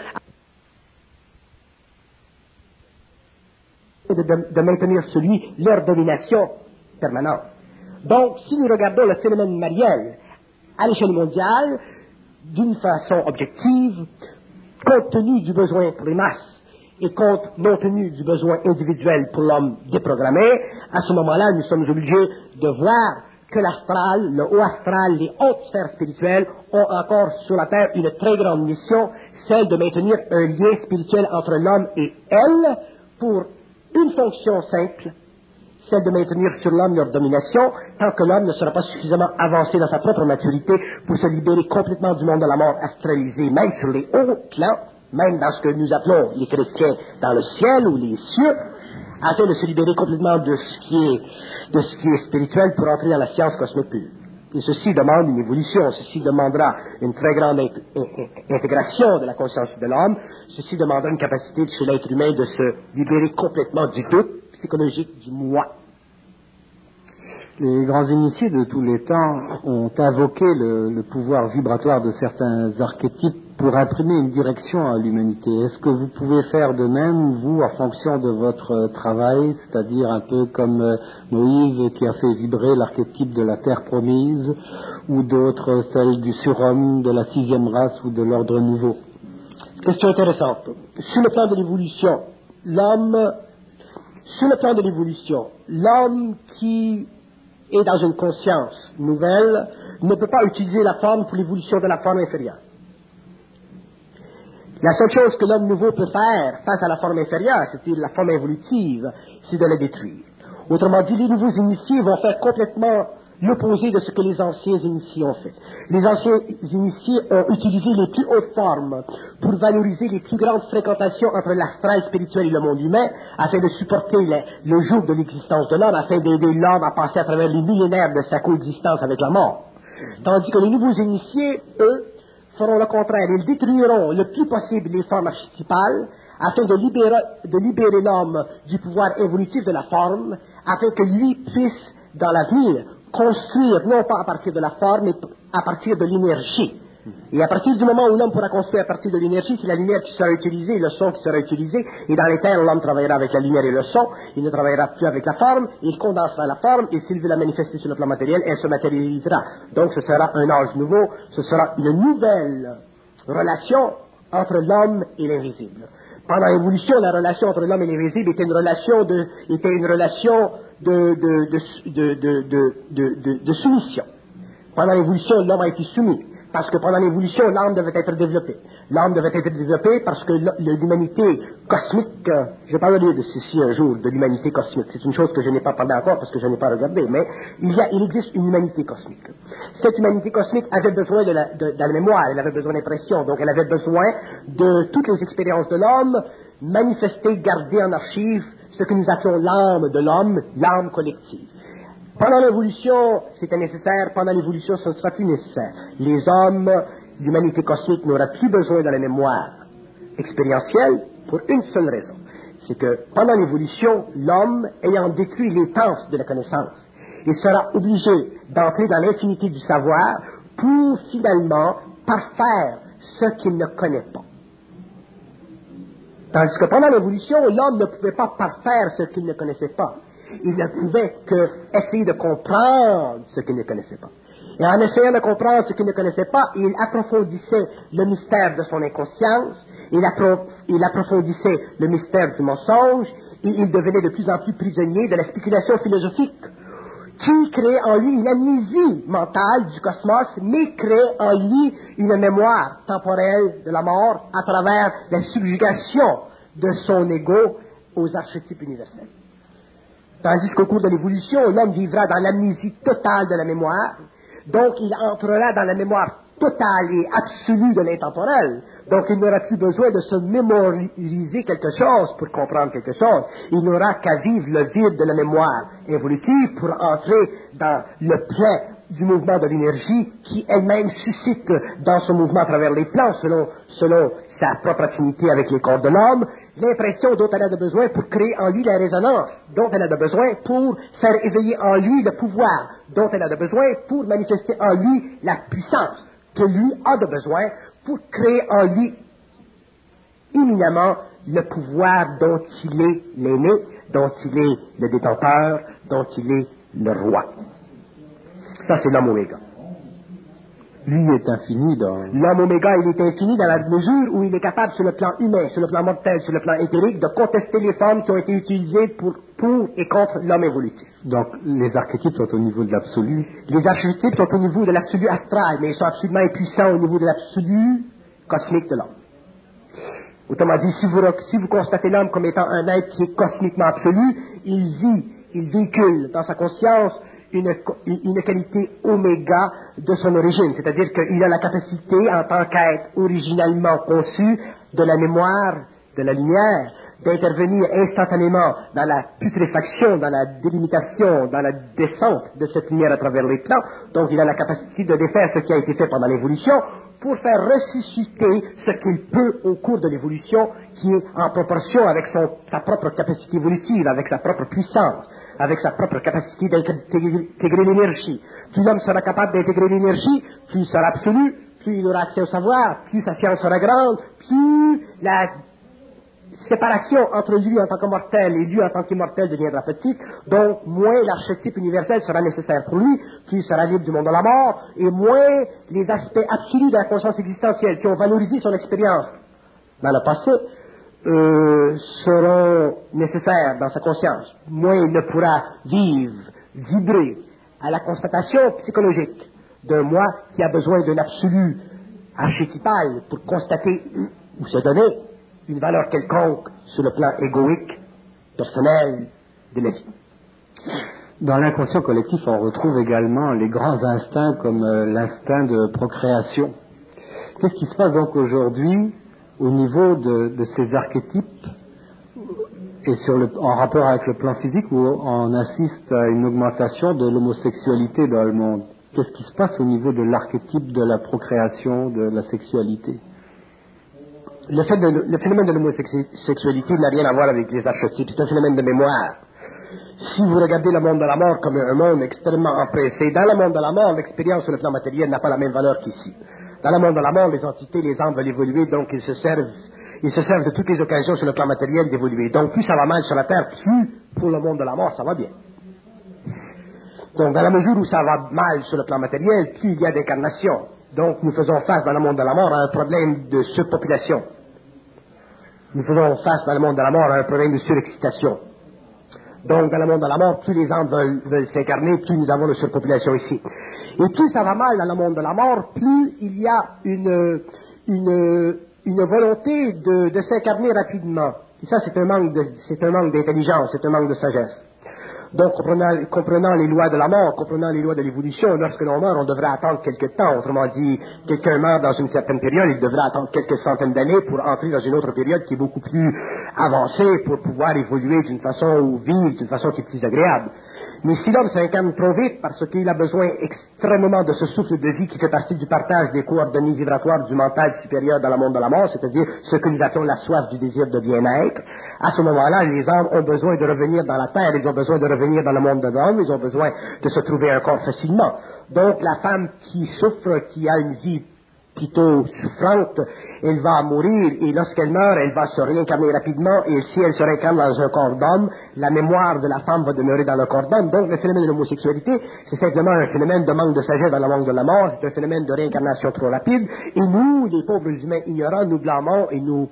S2: de maintenir leur domination permanente. Donc, si nous regardons le phénomène mariel à l'échelle mondiale, d'une façon objective, compte tenu du besoin pour les masses et compte non tenu du besoin individuel pour l'homme déprogrammé, à ce moment-là, nous sommes obligés de voir que l'astral, le haut astral, les hautes sphères spirituelles ont encore sur la Terre une très grande mission, celle de maintenir un lien spirituel entre l'homme et elle pour une fonction simple, celle de maintenir sur l'homme leur domination, tant que l'homme ne sera pas suffisamment avancé dans sa propre maturité pour se libérer complètement du monde de la mort astralisé, même sur les hauts plans, même dans ce que nous appelons les chrétiens dans le ciel ou les cieux, afin de se libérer complètement de ce qui est spirituel pour entrer dans la science cosmique pure. Et ceci demande une évolution, ceci demandera une très grande intégration de la conscience de l'homme, ceci demandera une capacité chez l'être humain de se libérer complètement du doute psychologique du moi.
S1: Les grands initiés de tous les temps ont invoqué le pouvoir vibratoire de certains archétypes pour imprimer une direction à l'humanité. Est-ce que vous pouvez faire de même, vous, en fonction de votre travail, c'est-à-dire un peu comme Moïse qui a fait vibrer l'archétype de la terre promise, ou d'autres, celle du surhomme, de la 6e race ou de l'ordre nouveau?
S2: Question intéressante. Sur le plan de l'évolution, l'homme qui est dans une conscience nouvelle ne peut pas utiliser la forme pour l'évolution de la forme inférieure. La seule chose que l'homme nouveau peut faire face à la forme inférieure, c'est-à-dire la forme évolutive, c'est de la détruire. Autrement dit, les nouveaux initiés vont faire complètement l'opposé de ce que les anciens initiés ont fait. Les anciens initiés ont utilisé les plus hautes formes pour valoriser les plus grandes fréquentations entre l'astral spirituel et le monde humain, afin de supporter le joug de l'existence de l'homme, afin d'aider l'homme à passer à travers les millénaires de sa coexistence avec la mort. Tandis que les nouveaux initiés, eux, feront le contraire. Ils détruiront le plus possible les formes archétypales afin de libérer l'homme du pouvoir évolutif de la forme, afin que lui puisse, dans l'avenir, construire non pas à partir de la forme, mais à partir de l'énergie. Et à partir du moment où l'homme pourra construire à partir de l'énergie, c'est la lumière qui sera utilisée, le son qui sera utilisé, et dans les terres, l'homme travaillera avec la lumière et le son, il ne travaillera plus avec la forme, il condensera la forme, et s'il veut la manifester sur le plan matériel, elle se matérialisera. Donc ce sera un âge nouveau, ce sera une nouvelle relation entre l'homme et l'invisible. Pendant l'évolution, la relation entre l'homme et l'invisible était une relation de soumission. Pendant l'évolution, l'homme a été soumis. Parce que pendant l'évolution, l'âme devait être développée. L'âme devait être développée parce que l'humanité cosmique, je parlerai de ceci un jour, de l'humanité cosmique. C'est une chose que je n'ai pas parlé encore parce que je n'ai pas regardé, mais il existe une humanité cosmique. Cette humanité cosmique avait besoin de la mémoire, elle avait besoin d'impression, donc elle avait besoin de toutes les expériences de l'homme, manifester, garder en archive ce que nous appelons l'âme de l'homme, l'âme collective. Pendant l'évolution, c'était nécessaire. Pendant l'évolution, ce ne sera plus nécessaire. Les hommes, l'humanité cosmique n'aura plus besoin de la mémoire expérientielle pour une seule raison. C'est que pendant l'évolution, l'homme, ayant détruit l'étance de la connaissance, il sera obligé d'entrer dans l'infinité du savoir pour finalement parfaire ce qu'il ne connaît pas. Tandis que pendant l'évolution, l'homme ne pouvait pas parfaire ce qu'il ne connaissait pas. Il ne pouvait qu'essayer de comprendre ce qu'il ne connaissait pas. Et en essayant de comprendre ce qu'il ne connaissait pas, il approfondissait le mystère de son inconscience, il approfondissait le mystère du mensonge, et il devenait de plus en plus prisonnier de la spéculation philosophique, qui créait en lui une amnésie mentale du cosmos, mais créait en lui une mémoire temporelle de la mort à travers la subjugation de son ego aux archétypes universels. Tandis qu'au cours de l'évolution, l'homme vivra dans l'amnésie totale de la mémoire, donc il entrera dans la mémoire totale et absolue de l'intemporel. Donc il n'aura plus besoin de se mémoriser quelque chose pour comprendre quelque chose. Il n'aura qu'à vivre le vide de la mémoire évolutive pour entrer dans le plein du mouvement de l'énergie qui elle-même suscite dans son mouvement à travers les plans, selon sa propre affinité avec les corps de l'homme, l'impression dont elle a besoin pour créer en lui la résonance, dont elle a besoin pour faire éveiller en lui le pouvoir, dont elle a besoin pour manifester en lui la puissance que lui a besoin pour créer en lui éminemment le pouvoir dont il est l'aîné, dont il est le détenteur, dont il est le roi. Ça, c'est l'homme oméga.
S1: Lui est infini dans...
S2: L'homme oméga, il est infini dans la mesure où il est capable, sur le plan humain, sur le plan mortel, sur le plan éthérique, de contester les formes qui ont été utilisées pour et contre l'homme évolutif.
S1: Donc, les archétypes sont au niveau de l'absolu.
S2: Les archétypes sont au niveau de l'absolu astral, mais ils sont absolument impuissants au niveau de l'absolu cosmique de l'homme. Autrement dit, si vous constatez l'homme comme étant un être qui est cosmiquement absolu, il véhicule dans sa conscience une qualité oméga de son origine, c'est-à-dire qu'il a la capacité, en tant qu'être originalement conçu, de la mémoire, de la lumière, d'intervenir instantanément dans la putréfaction, dans la délimitation, dans la descente de cette lumière à travers les plans. Donc il a la capacité de défaire ce qui a été fait pendant l'évolution pour faire ressusciter ce qu'il peut au cours de l'évolution, qui est en proportion avec sa propre capacité évolutive, avec sa propre puissance, avec sa propre capacité d'intégrer l'énergie. Plus l'homme sera capable d'intégrer l'énergie, plus il sera absolu, plus il aura accès au savoir, plus sa science sera grande, plus la séparation entre lui en tant que mortel et lui en tant qu'immortel deviendra petite, donc moins l'archétype universel sera nécessaire pour lui, plus il sera libre du monde de la mort, et moins les aspects absolus de la conscience existentielle qui ont valorisé son expérience dans le passé seront nécessaires dans sa conscience. Moins il ne pourra vibrer à la constatation psychologique d'un moi qui a besoin d'un absolu archétypal pour constater ou se donner une valeur quelconque sur le plan égoïque, personnel de la vie.
S1: Dans l'inconscient collectif, on retrouve également les grands instincts comme l'instinct de procréation. Qu'est-ce qui se passe donc aujourd'hui au niveau de ces archétypes et en rapport avec le plan physique où on assiste à une augmentation de l'homosexualité dans le monde? Qu'est-ce qui se passe au niveau de l'archétype de la procréation, de la sexualité?
S2: Le phénomène de l'homosexualité n'a rien à voir avec les archétypes, c'est un phénomène de mémoire. Si vous regardez le monde de la mort comme un monde extrêmement empressé, dans le monde de la mort, l'expérience sur le plan matériel n'a pas la même valeur qu'ici. Dans le monde de la mort, les entités, les âmes veulent évoluer, donc ils se servent de toutes les occasions sur le plan matériel d'évoluer. Donc plus ça va mal sur la terre, plus pour le monde de la mort ça va bien. Donc dans la mesure où ça va mal sur le plan matériel, plus il y a d'incarnation. Donc nous faisons face dans le monde de la mort à un problème de surpopulation. Nous faisons face dans le monde de la mort à un problème de surexcitation. Donc dans le monde de la mort, plus les âmes veulent s'incarner, plus nous avons de surpopulation ici. Et plus ça va mal dans le monde de la mort, plus il y a une volonté de s'incarner rapidement. Et ça c'est un manque d'intelligence, c'est un manque de sagesse. Donc, comprenant les lois de la mort, comprenant les lois de l'évolution, lorsque l'on meurt, on devrait attendre quelque temps. Autrement dit, quelqu'un meurt dans une certaine période, il devrait attendre quelques centaines d'années pour entrer dans une autre période qui est beaucoup plus avancée pour pouvoir évoluer d'une façon ou vivre d'une façon qui est plus agréable. Mais si l'homme s'incarne trop vite parce qu'il a besoin extrêmement de ce souffle de vie qui fait partie du partage des coordonnées vibratoires du mental supérieur dans le monde de la mort, c'est-à-dire ce que nous appelons la soif du désir de bien-être, à ce moment-là, les âmes ont besoin de revenir dans la terre, ils ont besoin de revenir dans le monde de l'homme, ils ont besoin de se trouver un corps facilement. Donc la femme qui souffre, qui a une vie plutôt souffrante, elle va mourir et lorsqu'elle meurt, elle va se réincarner rapidement et si elle se réincarne dans un corps d'homme, la mémoire de la femme va demeurer dans le corps d'homme. Donc le phénomène de l'homosexualité, c'est simplement un phénomène de manque de sagesse dans le monde de la mort, c'est un phénomène de réincarnation trop rapide et nous, les pauvres humains ignorants, nous blâmons et nous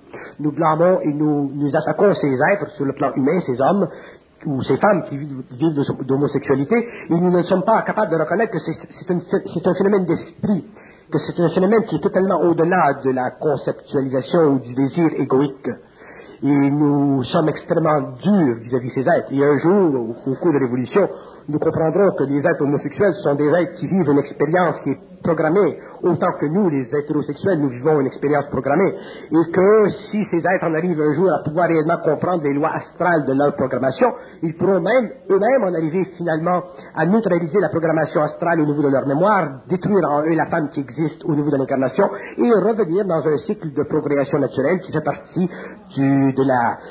S2: attaquons ces êtres sur le plan humain, ces hommes ou ces femmes qui vivent d'homosexualité et nous ne sommes pas capables de reconnaître que c'est un phénomène d'esprit, que c'est un phénomène qui est totalement au-delà de la conceptualisation ou du désir égoïque. Et nous sommes extrêmement durs vis-à-vis de ces êtres. Et un jour, au cours de l'évolution, nous comprendrons que les êtres homosexuels sont des êtres qui vivent une expérience qui est programmée, autant que nous, les hétérosexuels, nous vivons une expérience programmée. Et que si ces êtres en arrivent un jour à pouvoir réellement comprendre les lois astrales de leur programmation, ils pourront eux-mêmes en arriver finalement à neutraliser la programmation astrale au niveau de leur mémoire, détruire en eux la femme qui existe au niveau de l'incarnation et revenir dans un cycle de procréation naturelle qui fait partie de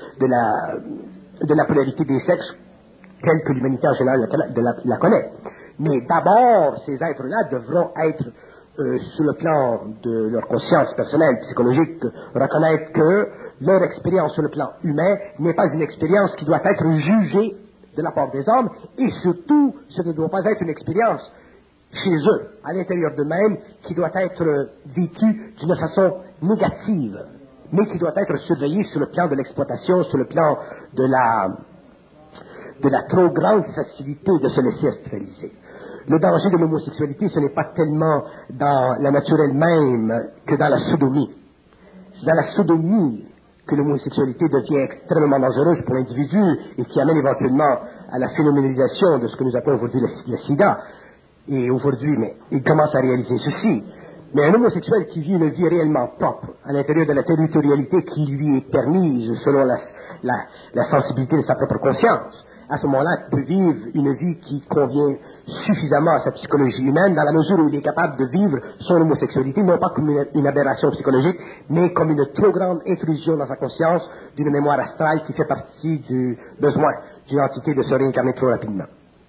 S2: la polarité des sexes telle que l'humanité en général la connaît. Mais d'abord, ces êtres-là devront être, sur le plan de leur conscience personnelle, psychologique, reconnaître que leur expérience sur le plan humain n'est pas une expérience qui doit être jugée de la part des hommes, et surtout, ce ne doit pas être une expérience chez eux, à l'intérieur d'eux-mêmes, qui doit être vécue d'une façon négative, mais qui doit être surveillée sur le plan de l'exploitation, sur le plan de la trop grande facilité de se laisser astraliser. Le danger de l'homosexualité, ce n'est pas tellement dans la nature elle-même que dans la sodomie. C'est dans la sodomie que l'homosexualité devient extrêmement dangereuse pour l'individu et qui amène éventuellement à la phénoménalisation de ce que nous appelons aujourd'hui le sida. Et aujourd'hui, mais il commence à réaliser ceci. Mais un homosexuel qui vit une vie réellement propre, à l'intérieur de la territorialité qui lui est permise selon la sensibilité de sa propre conscience. À ce moment-là, il peut vivre une vie qui convient suffisamment à sa psychologie humaine, dans la mesure où il est capable de vivre son homosexualité, non pas comme une aberration psychologique, mais comme une trop grande intrusion dans sa conscience d'une mémoire astrale qui fait partie du besoin d'une entité de se réincarner trop rapidement.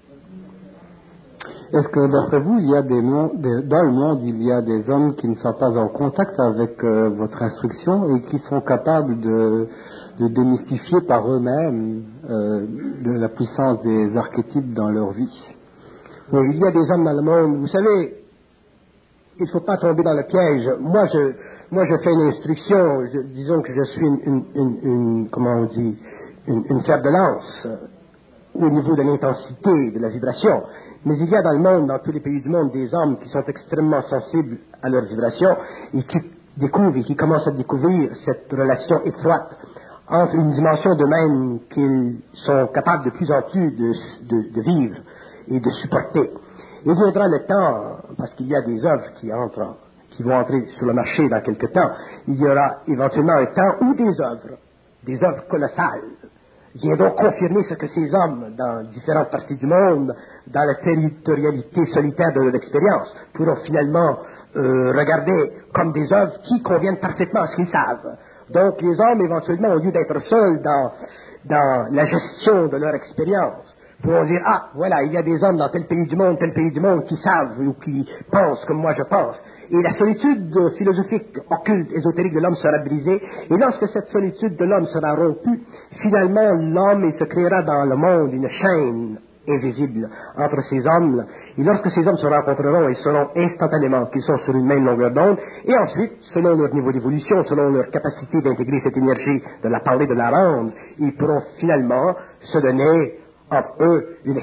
S1: Est-ce que, d'après vous, il y a dans le monde, il y a des hommes qui ne sont pas en contact avec votre instruction et qui sont capables de démystifier par eux-mêmes de la puissance des archétypes dans leur vie?
S2: Oui, il y a des hommes dans le monde. Vous savez, il ne faut pas tomber dans le piège. Moi, je fais une instruction. Disons que je suis comment on dit, une fer de lance au niveau de l'intensité de la vibration. Mais il y a dans le monde, dans tous les pays du monde, des hommes qui sont extrêmement sensibles à leur vibration et qui découvrent et qui commencent à découvrir cette relation étroite entre une dimension de même qu'ils sont capables de plus en plus de vivre et de supporter. Il viendra le temps, parce qu'il y a des œuvres qui vont entrer sur le marché dans quelque temps, il y aura éventuellement un temps où des œuvres colossales, viendront confirmer ce que ces hommes, dans différentes parties du monde, dans la territorialité solitaire de leur expérience, pourront finalement regarder comme des œuvres qui conviennent parfaitement à ce qu'ils savent. Donc les hommes, éventuellement, au lieu d'être seuls dans la gestion de leur expérience, pourront dire, ah, voilà, il y a des hommes dans tel pays du monde, qui savent ou qui pensent comme moi je pense. Et la solitude philosophique, occulte, ésotérique de l'homme sera brisée. Et lorsque cette solitude de l'homme sera rompue, finalement, l'homme, il se créera dans le monde une chaîne invisible entre ces hommes. Et lorsque ces hommes se rencontreront, ils sauront instantanément qu'ils sont sur une même longueur d'onde. Et ensuite, selon leur niveau d'évolution, selon leur capacité d'intégrer cette énergie, de la parler, de la rendre, ils pourront finalement se donner entre eux une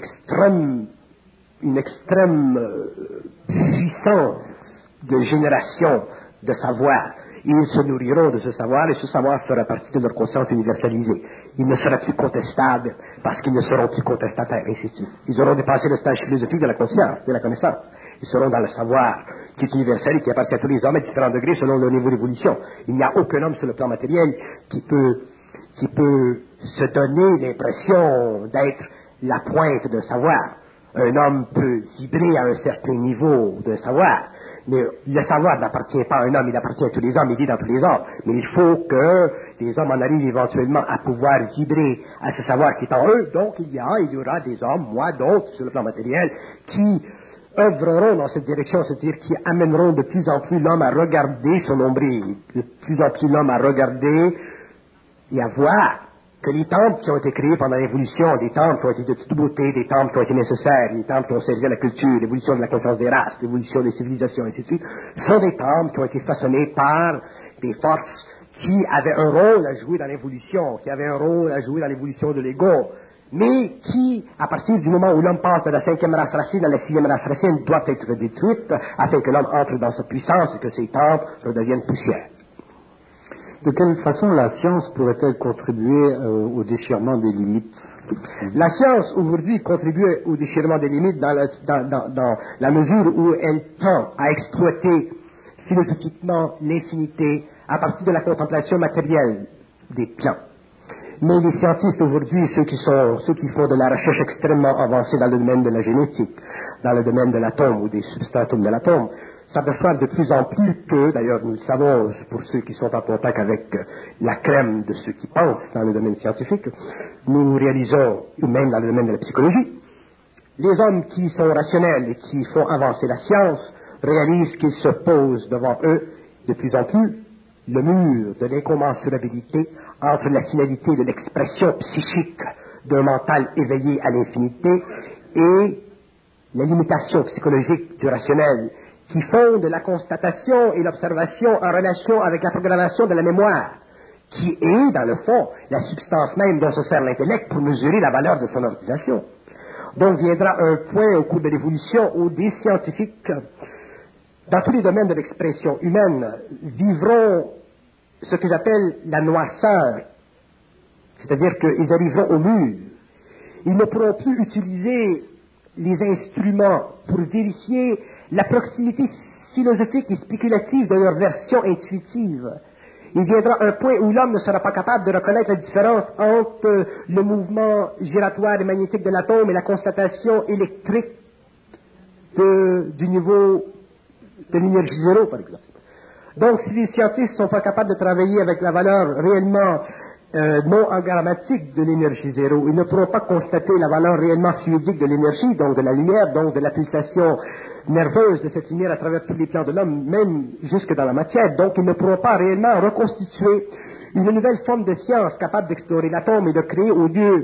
S2: extrême puissance de génération de savoir. Ils se nourriront de ce savoir et ce savoir fera partie de leur conscience universalisée. Il ne sera plus contestable parce qu'ils ne seront plus contestataires, et ainsi de suite. Ils auront dépassé le stage philosophique de la conscience, de la connaissance. Ils seront dans le savoir qui est universel et qui appartient à tous les hommes à différents degrés selon leur niveau d'évolution. Il n'y a aucun homme sur le plan matériel qui peut se donner l'impression d'être la pointe d'un savoir. Un homme peut vibrer à un certain niveau de savoir, mais le savoir n'appartient pas à un homme, il appartient à tous les hommes, il vit dans tous les hommes. Mais il faut que les hommes en arrivent éventuellement à pouvoir vibrer à ce savoir qui est en eux. Donc il y aura des hommes, moi, d'autres, sur le plan matériel, qui œuvreront dans cette direction, c'est-à-dire qui amèneront de plus en plus l'homme à regarder son nombril, de plus en plus l'homme à regarder et à voir que les temples qui ont été créés pendant l'évolution, des temples qui ont été de toute beauté, des temples qui ont été nécessaires, des temples qui ont servi à la culture, l'évolution de la conscience des races, l'évolution des civilisations, et ainsi de suite, sont des temples qui ont été façonnés par des forces qui avaient un rôle à jouer dans l'évolution, qui avaient un rôle à jouer dans l'évolution de l'ego, mais qui, à partir du moment où l'homme passe de la 5e race racine à la 6e race racine, doit être détruite afin que l'homme entre dans sa puissance et que ces temples redeviennent poussière.
S1: De quelle façon la science pourrait-elle contribuer au déchirement des limites?
S2: La science, aujourd'hui, contribue au déchirement des limites dans la mesure où elle tend à exploiter philosophiquement l'infinité à partir de la contemplation matérielle des plans. Mais les scientistes aujourd'hui, ceux qui font de la recherche extrêmement avancée dans le domaine de la génétique, dans le domaine de l'atome ou des substratomes de l'atome, s'aperçoivent de plus en plus que, d'ailleurs nous le savons pour ceux qui sont en contact avec la crème de ceux qui pensent dans le domaine scientifique, nous réalisons, ou même dans le domaine de la psychologie, les hommes qui sont rationnels et qui font avancer la science réalisent qu'ils se posent devant eux de plus en plus le mur de l'incommensurabilité entre la finalité de l'expression psychique d'un mental éveillé à l'infinité et la limitation psychologique du rationnel qui fonde la constatation et l'observation en relation avec la programmation de la mémoire, qui est, dans le fond, la substance même dont se sert l'intellect pour mesurer la valeur de son organisation. Donc viendra un point au cours de l'évolution où des scientifiques, dans tous les domaines de l'expression humaine, vivront ce que j'appelle la noirceur, c'est-à-dire qu'ils arriveront au mur. Ils ne pourront plus utiliser les instruments pour vérifier la proximité philosophique et spéculative de leur version intuitive. Il viendra un point où l'homme ne sera pas capable de reconnaître la différence entre le mouvement giratoire et magnétique de l'atome et la constatation électrique du niveau de l'énergie zéro, par exemple. Donc, si les scientifiques ne sont pas capables de travailler avec la valeur réellement non agrammatique de l'énergie zéro, ils ne pourront pas constater la valeur réellement fluidique de l'énergie, donc de la lumière, donc de la pulsation nerveuse de cette lumière à travers tous les plans de l'homme, même jusque dans la matière. Donc, ils ne pourront pas réellement reconstituer une nouvelle forme de science capable d'explorer l'atome et de créer au lieu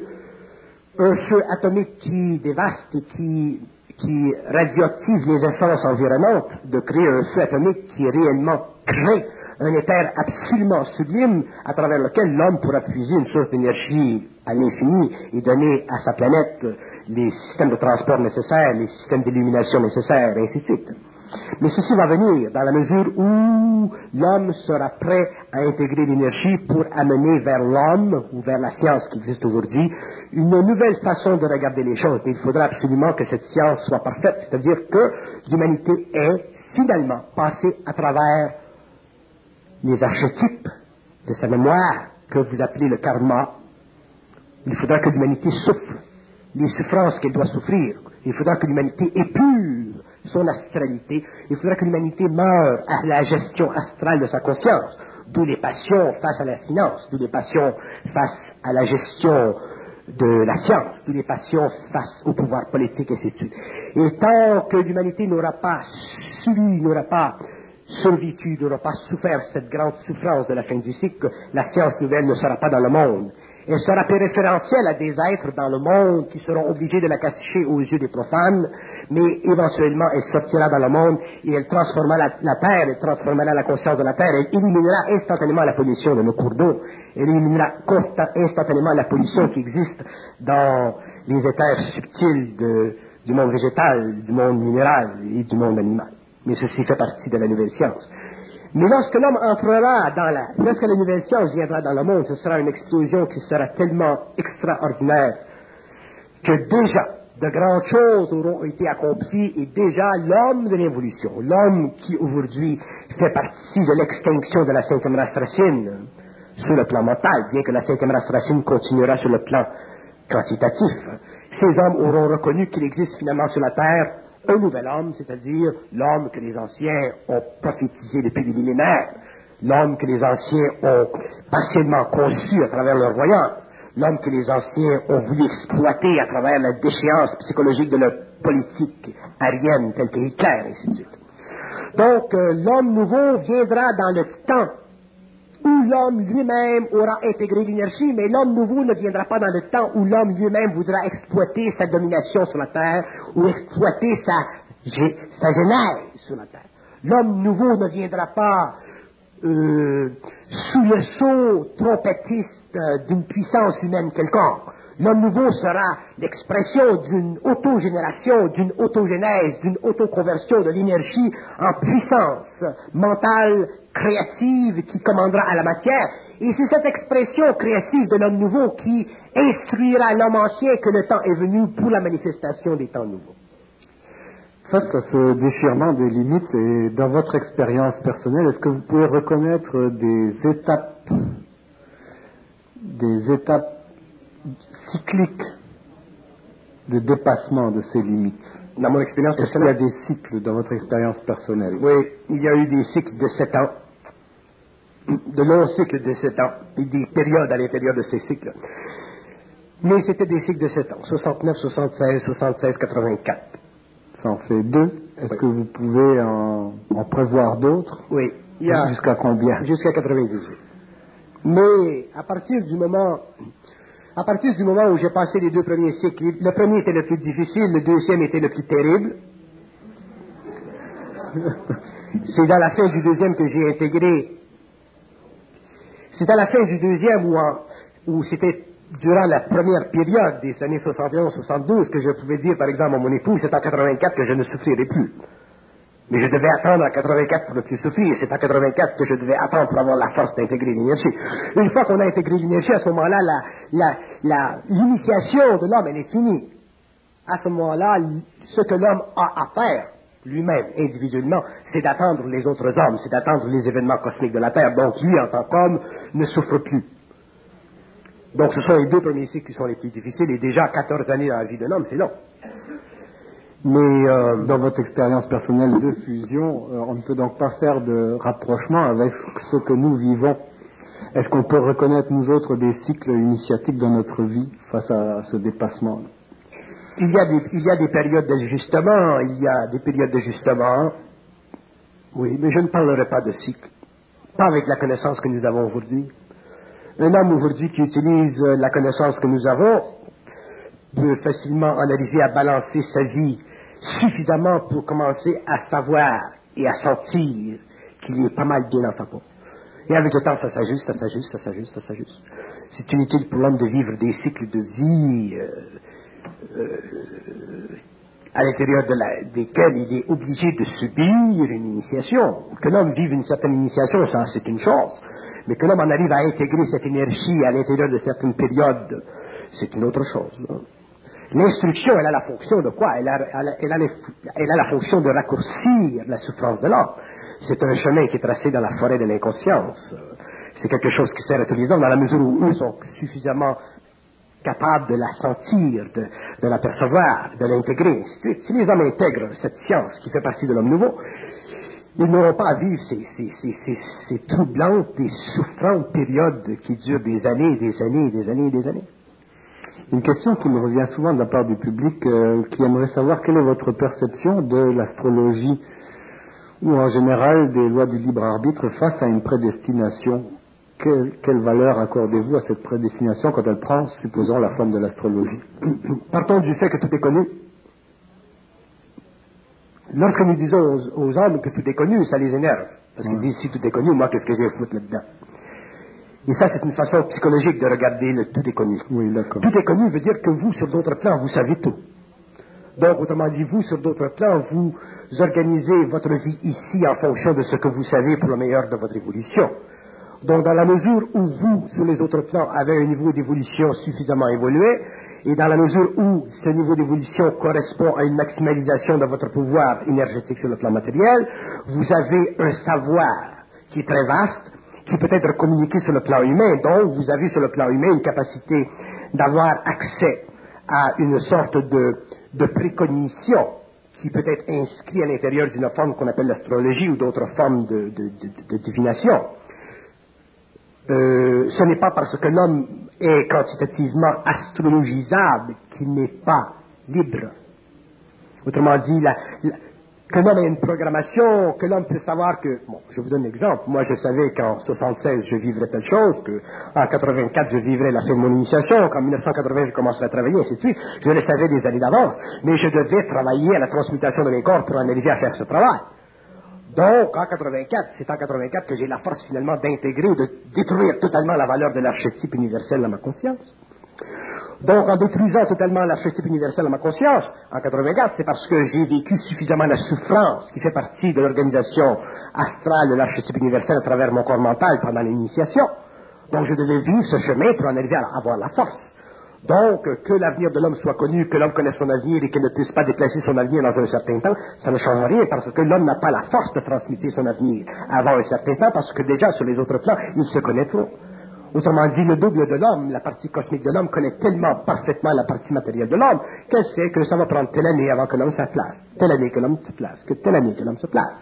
S2: un feu atomique qui dévaste et qui radioactive les essences environnantes, de créer un feu atomique qui réellement crée un éther absolument sublime à travers lequel l'homme pourra puiser une source d'énergie à l'infini et donner à sa planète les systèmes de transport nécessaires, les systèmes d'illumination nécessaires, et ainsi de suite. Mais ceci va venir dans la mesure où l'homme sera prêt à intégrer l'énergie pour amener vers l'homme, ou vers la science qui existe aujourd'hui, une nouvelle façon de regarder les choses. Et il faudra absolument que cette science soit parfaite, c'est-à-dire que l'humanité est finalement passée à travers les archétypes de sa mémoire que vous appelez le karma. Il faudra que l'humanité souffre les souffrances qu'elle doit souffrir. Il faudra que l'humanité épure son astralité. Il faudra que l'humanité meure à la gestion astrale de sa conscience, d'où les passions face à la finance, d'où les passions face à la gestion de la science, d'où les passions face au pouvoir politique, et ainsi de suite. Et tant que l'humanité n'aura pas subi, n'aura pas survécu, n'aura pas souffert cette grande souffrance de la fin du cycle, la science nouvelle ne sera pas dans le monde. Elle sera préférentielle à des êtres dans le monde qui seront obligés de la cacher aux yeux des profanes, mais éventuellement elle sortira dans le monde et elle transformera la terre, elle transformera la conscience de la terre, elle éliminera instantanément la pollution de nos cours d'eau, elle éliminera instantanément la pollution qui existe dans les éthers subtils du monde végétal, du monde minéral et du monde animal. Mais ceci fait partie de la nouvelle science. Mais lorsque l'homme entrera lorsque la nouvelle science viendra dans le monde, ce sera une explosion qui sera tellement extraordinaire que déjà de grandes choses auront été accomplies et déjà l'homme de l'évolution, l'homme qui aujourd'hui fait partie de l'extinction de la cinquième race racine sur le plan mental, bien que la cinquième race racine continuera sur le plan quantitatif, ces hommes auront reconnu qu'il existe finalement sur la Terre un nouvel homme, c'est-à-dire l'homme que les anciens ont prophétisé depuis des millénaires, l'homme que les anciens ont partiellement conçu à travers leur voyance, l'homme que les anciens ont voulu exploiter à travers la déchéance psychologique de leur politique arienne telle que Hitler, et ainsi de suite. Donc, l'homme nouveau viendra dans le temps où l'homme lui-même aura intégré l'énergie, mais l'homme nouveau ne viendra pas dans le temps où l'homme lui-même voudra exploiter sa domination sur la Terre ou exploiter sa genèse sur la Terre. L'homme nouveau ne viendra pas sous le sceau trompettiste d'une puissance humaine quelconque. L'homme nouveau sera l'expression d'une autogénération, d'une autogénèse, d'une autoconversion de l'énergie en puissance mentale, créative, qui commandera à la matière. Et c'est cette expression créative de l'homme nouveau qui instruira l'homme ancien que le temps est venu pour la manifestation des temps nouveaux.
S1: Face à ce déchirement des limites et dans votre expérience personnelle, est-ce que vous pouvez reconnaître des étapes cycliques de dépassement de ces limites?
S2: Dans mon expérience personnelle,
S1: est-ce qu'il y a des cycles dans votre expérience personnelle?
S2: Oui, il y a eu des cycles de 7 ans, de longs cycles de 7 ans, et des périodes à l'intérieur de ces cycles. Mais c'était des cycles de 7 ans, 69, 76, 76, 84.
S1: Ça en fait 2. Est-ce que vous pouvez en prévoir d'autres?
S2: Oui.
S1: Jusqu'à combien?
S2: Jusqu'à 98. Mais à partir du moment où j'ai passé les 2 premiers cycles, le premier était le plus difficile, le deuxième était le plus terrible. C'est dans la fin du deuxième que j'ai intégré. C'est à la fin du deuxième où c'était durant la première période des années 71-72 que je pouvais dire, par exemple, à mon époux, c'est en 84 que je ne souffrirai plus. Mais je devais attendre à 84 pour ne plus souffrir. C'est à 84 que je devais attendre pour avoir la force d'intégrer l'énergie. Une fois qu'on a intégré l'énergie, à ce moment-là, l'initiation de l'homme, elle est finie. À ce moment-là, ce que l'homme a à faire, lui-même, individuellement, c'est d'attendre les autres hommes, c'est d'attendre les événements cosmiques de la Terre. Donc lui, en tant qu'homme, ne souffre plus. Donc ce sont les 2 premiers cycles qui sont les plus difficiles, et déjà 14 années dans la vie d'un homme, c'est long.
S1: Mais dans votre expérience personnelle de fusion, on ne peut donc pas faire de rapprochement avec ce que nous vivons. Est-ce qu'on peut reconnaître, nous autres, des cycles initiatiques dans notre vie face à ce dépassement?
S2: Il y a des périodes d'ajustement, oui, mais je ne parlerai pas de cycle, pas avec la connaissance que nous avons aujourd'hui. Un homme aujourd'hui qui utilise la connaissance que nous avons peut facilement en arriver à balancer sa vie suffisamment pour commencer à savoir et à sentir qu'il est pas mal bien dans sa peau. Et avec le temps, ça s'ajuste. C'est inutile pour l'homme de vivre des cycles de vie à l'intérieur desquels il est obligé de subir une initiation. Que l'homme vive une certaine initiation, ça c'est une chose. Mais que l'homme en arrive à intégrer cette énergie à l'intérieur de certaines périodes, c'est une autre chose. Non? L'instruction, elle a la fonction de quoi? Elle a la fonction de raccourcir la souffrance de l'homme. C'est un chemin qui est tracé dans la forêt de l'inconscience. C'est quelque chose qui sert à tous les hommes dans la mesure où eux sont suffisamment capables de la sentir, de la percevoir, de l'intégrer. Si les hommes intègrent cette science qui fait partie de l'homme nouveau, ils n'auront pas à vivre ces troublantes et souffrantes périodes qui durent des années, des années, des années, des années.
S1: Une question qui me revient souvent de la part du public qui aimerait savoir quelle est votre perception de l'astrologie ou en général des lois du libre arbitre face à une prédestination. Quelle valeur accordez-vous à cette prédestination quand elle prend, supposons, la forme de l'astrologie?
S2: Partons du fait que tout est connu. Lorsque nous disons aux hommes que tout est connu, ça les énerve. Parce qu'ils disent, si tout est connu, moi, qu'est-ce que j'ai à foutre là-dedans? Et ça, c'est une façon psychologique de regarder le tout est connu.
S1: Oui, d'accord.
S2: Tout est connu veut dire que vous, sur d'autres plans, vous savez tout. Donc, autrement dit, vous, sur d'autres plans, vous organisez votre vie ici en fonction de ce que vous savez pour le meilleur de votre évolution. Donc, dans la mesure où vous, sur les autres plans, avez un niveau d'évolution suffisamment évolué, et dans la mesure où ce niveau d'évolution correspond à une maximalisation de votre pouvoir énergétique sur le plan matériel, vous avez un savoir qui est très vaste, qui peut être communiqué sur le plan humain. Donc, vous avez sur le plan humain une capacité d'avoir accès à une sorte de précognition qui peut être inscrite à l'intérieur d'une forme qu'on appelle l'astrologie ou d'autres formes de divination. Ce n'est pas parce que l'homme est quantitativement astrologisable qu'il n'est pas libre. Autrement dit, que l'homme ait une programmation, que l'homme puisse savoir que... Bon, je vous donne un exemple. Moi, je savais qu'en 76, je vivrais telle chose, qu'en 84, je vivrais la fin de mon initiation, qu'en 1980, je commencerais à travailler, ainsi de suite. Je le savais des années d'avance. Mais je devais travailler à la transmutation de mes corps pour en arriver à faire ce travail. Donc, en 84, c'est en 84 que j'ai la force finalement d'intégrer ou de détruire totalement la valeur de l'archétype universel dans ma conscience. Donc, en détruisant totalement l'archétype universel dans ma conscience, en 84, c'est parce que j'ai vécu suffisamment la souffrance qui fait partie de l'organisation astrale de l'archétype universel à travers mon corps mental pendant l'initiation. Donc, je devais vivre ce chemin pour en arriver à avoir la force. Donc, que l'avenir de l'homme soit connu, que l'homme connaisse son avenir et qu'il ne puisse pas déplacer son avenir dans un certain temps, ça ne change rien parce que l'homme n'a pas la force de transmuter son avenir avant un certain temps parce que déjà sur les autres plans, il se connaît trop. Autrement dit, le double de l'homme, la partie cosmique de l'homme, connaît tellement parfaitement la partie matérielle de l'homme qu'elle sait que ça va prendre telle année avant que l'homme se place, telle année que l'homme se place, que telle année que l'homme se place.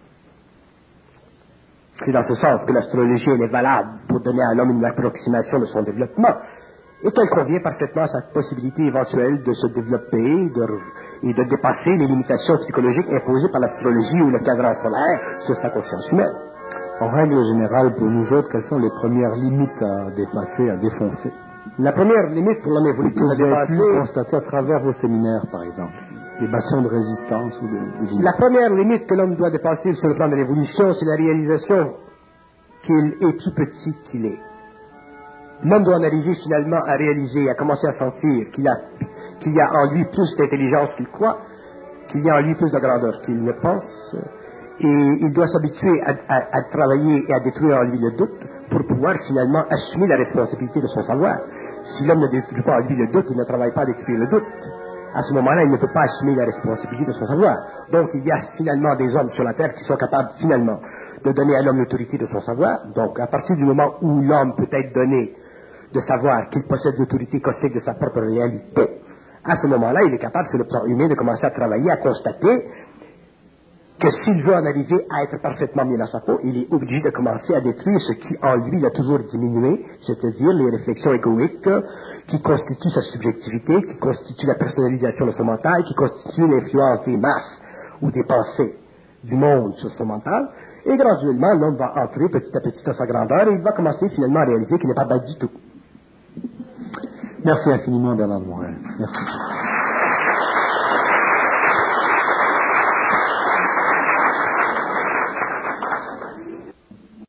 S2: C'est dans ce sens que l'astrologie elle est valable pour donner à l'homme une approximation de son développement et qu'elle convient parfaitement à sa possibilité éventuelle de se développer et de dépasser les limitations psychologiques imposées par l'astrologie ou le cadran solaire sur sa conscience humaine.
S1: En règle générale, pour nous autres, quelles sont les premières limites à dépasser, à défoncer?
S2: La première limite pour l'homme évolutif à dépasser...
S1: Vous avez pu constater à travers vos séminaires, par exemple, des bassins de résistance ou de...
S2: La première limite que l'homme doit dépasser sur le plan de l'évolution, c'est la réalisation qu'il est tout petit qu'il est. L'homme doit en arriver finalement à réaliser, à commencer à sentir qu'il y a en lui plus d'intelligence qu'il croit, qu'il y a en lui plus de grandeur qu'il ne pense... Et il doit s'habituer à travailler et à détruire en lui le doute pour pouvoir finalement assumer la responsabilité de son savoir. Si l'homme ne détruit pas en lui le doute, il ne travaille pas à détruire le doute. À ce moment-là, il ne peut pas assumer la responsabilité de son savoir. Donc, il y a finalement des hommes sur la terre qui sont capables finalement de donner à l'homme l'autorité de son savoir. Donc, à partir du moment où l'homme peut être donné de savoir qu'il possède l'autorité cosmique de sa propre réalité, à ce moment-là, il est capable, sur le plan humain, de commencer à travailler, à constater que s'il veut en arriver à être parfaitement bien dans sa peau, il est obligé de commencer à détruire ce qui en lui l'a toujours diminué, c'est-à-dire les réflexions égoïques qui constituent sa subjectivité, qui constituent la personnalisation de son mental, qui constituent l'influence des masses ou des pensées du monde sur son mental. Et graduellement, l'homme va entrer petit à petit dans sa grandeur et il va commencer finalement à réaliser qu'il n'est pas bête du tout.
S1: Merci infiniment, Bernard de Montréal. Merci.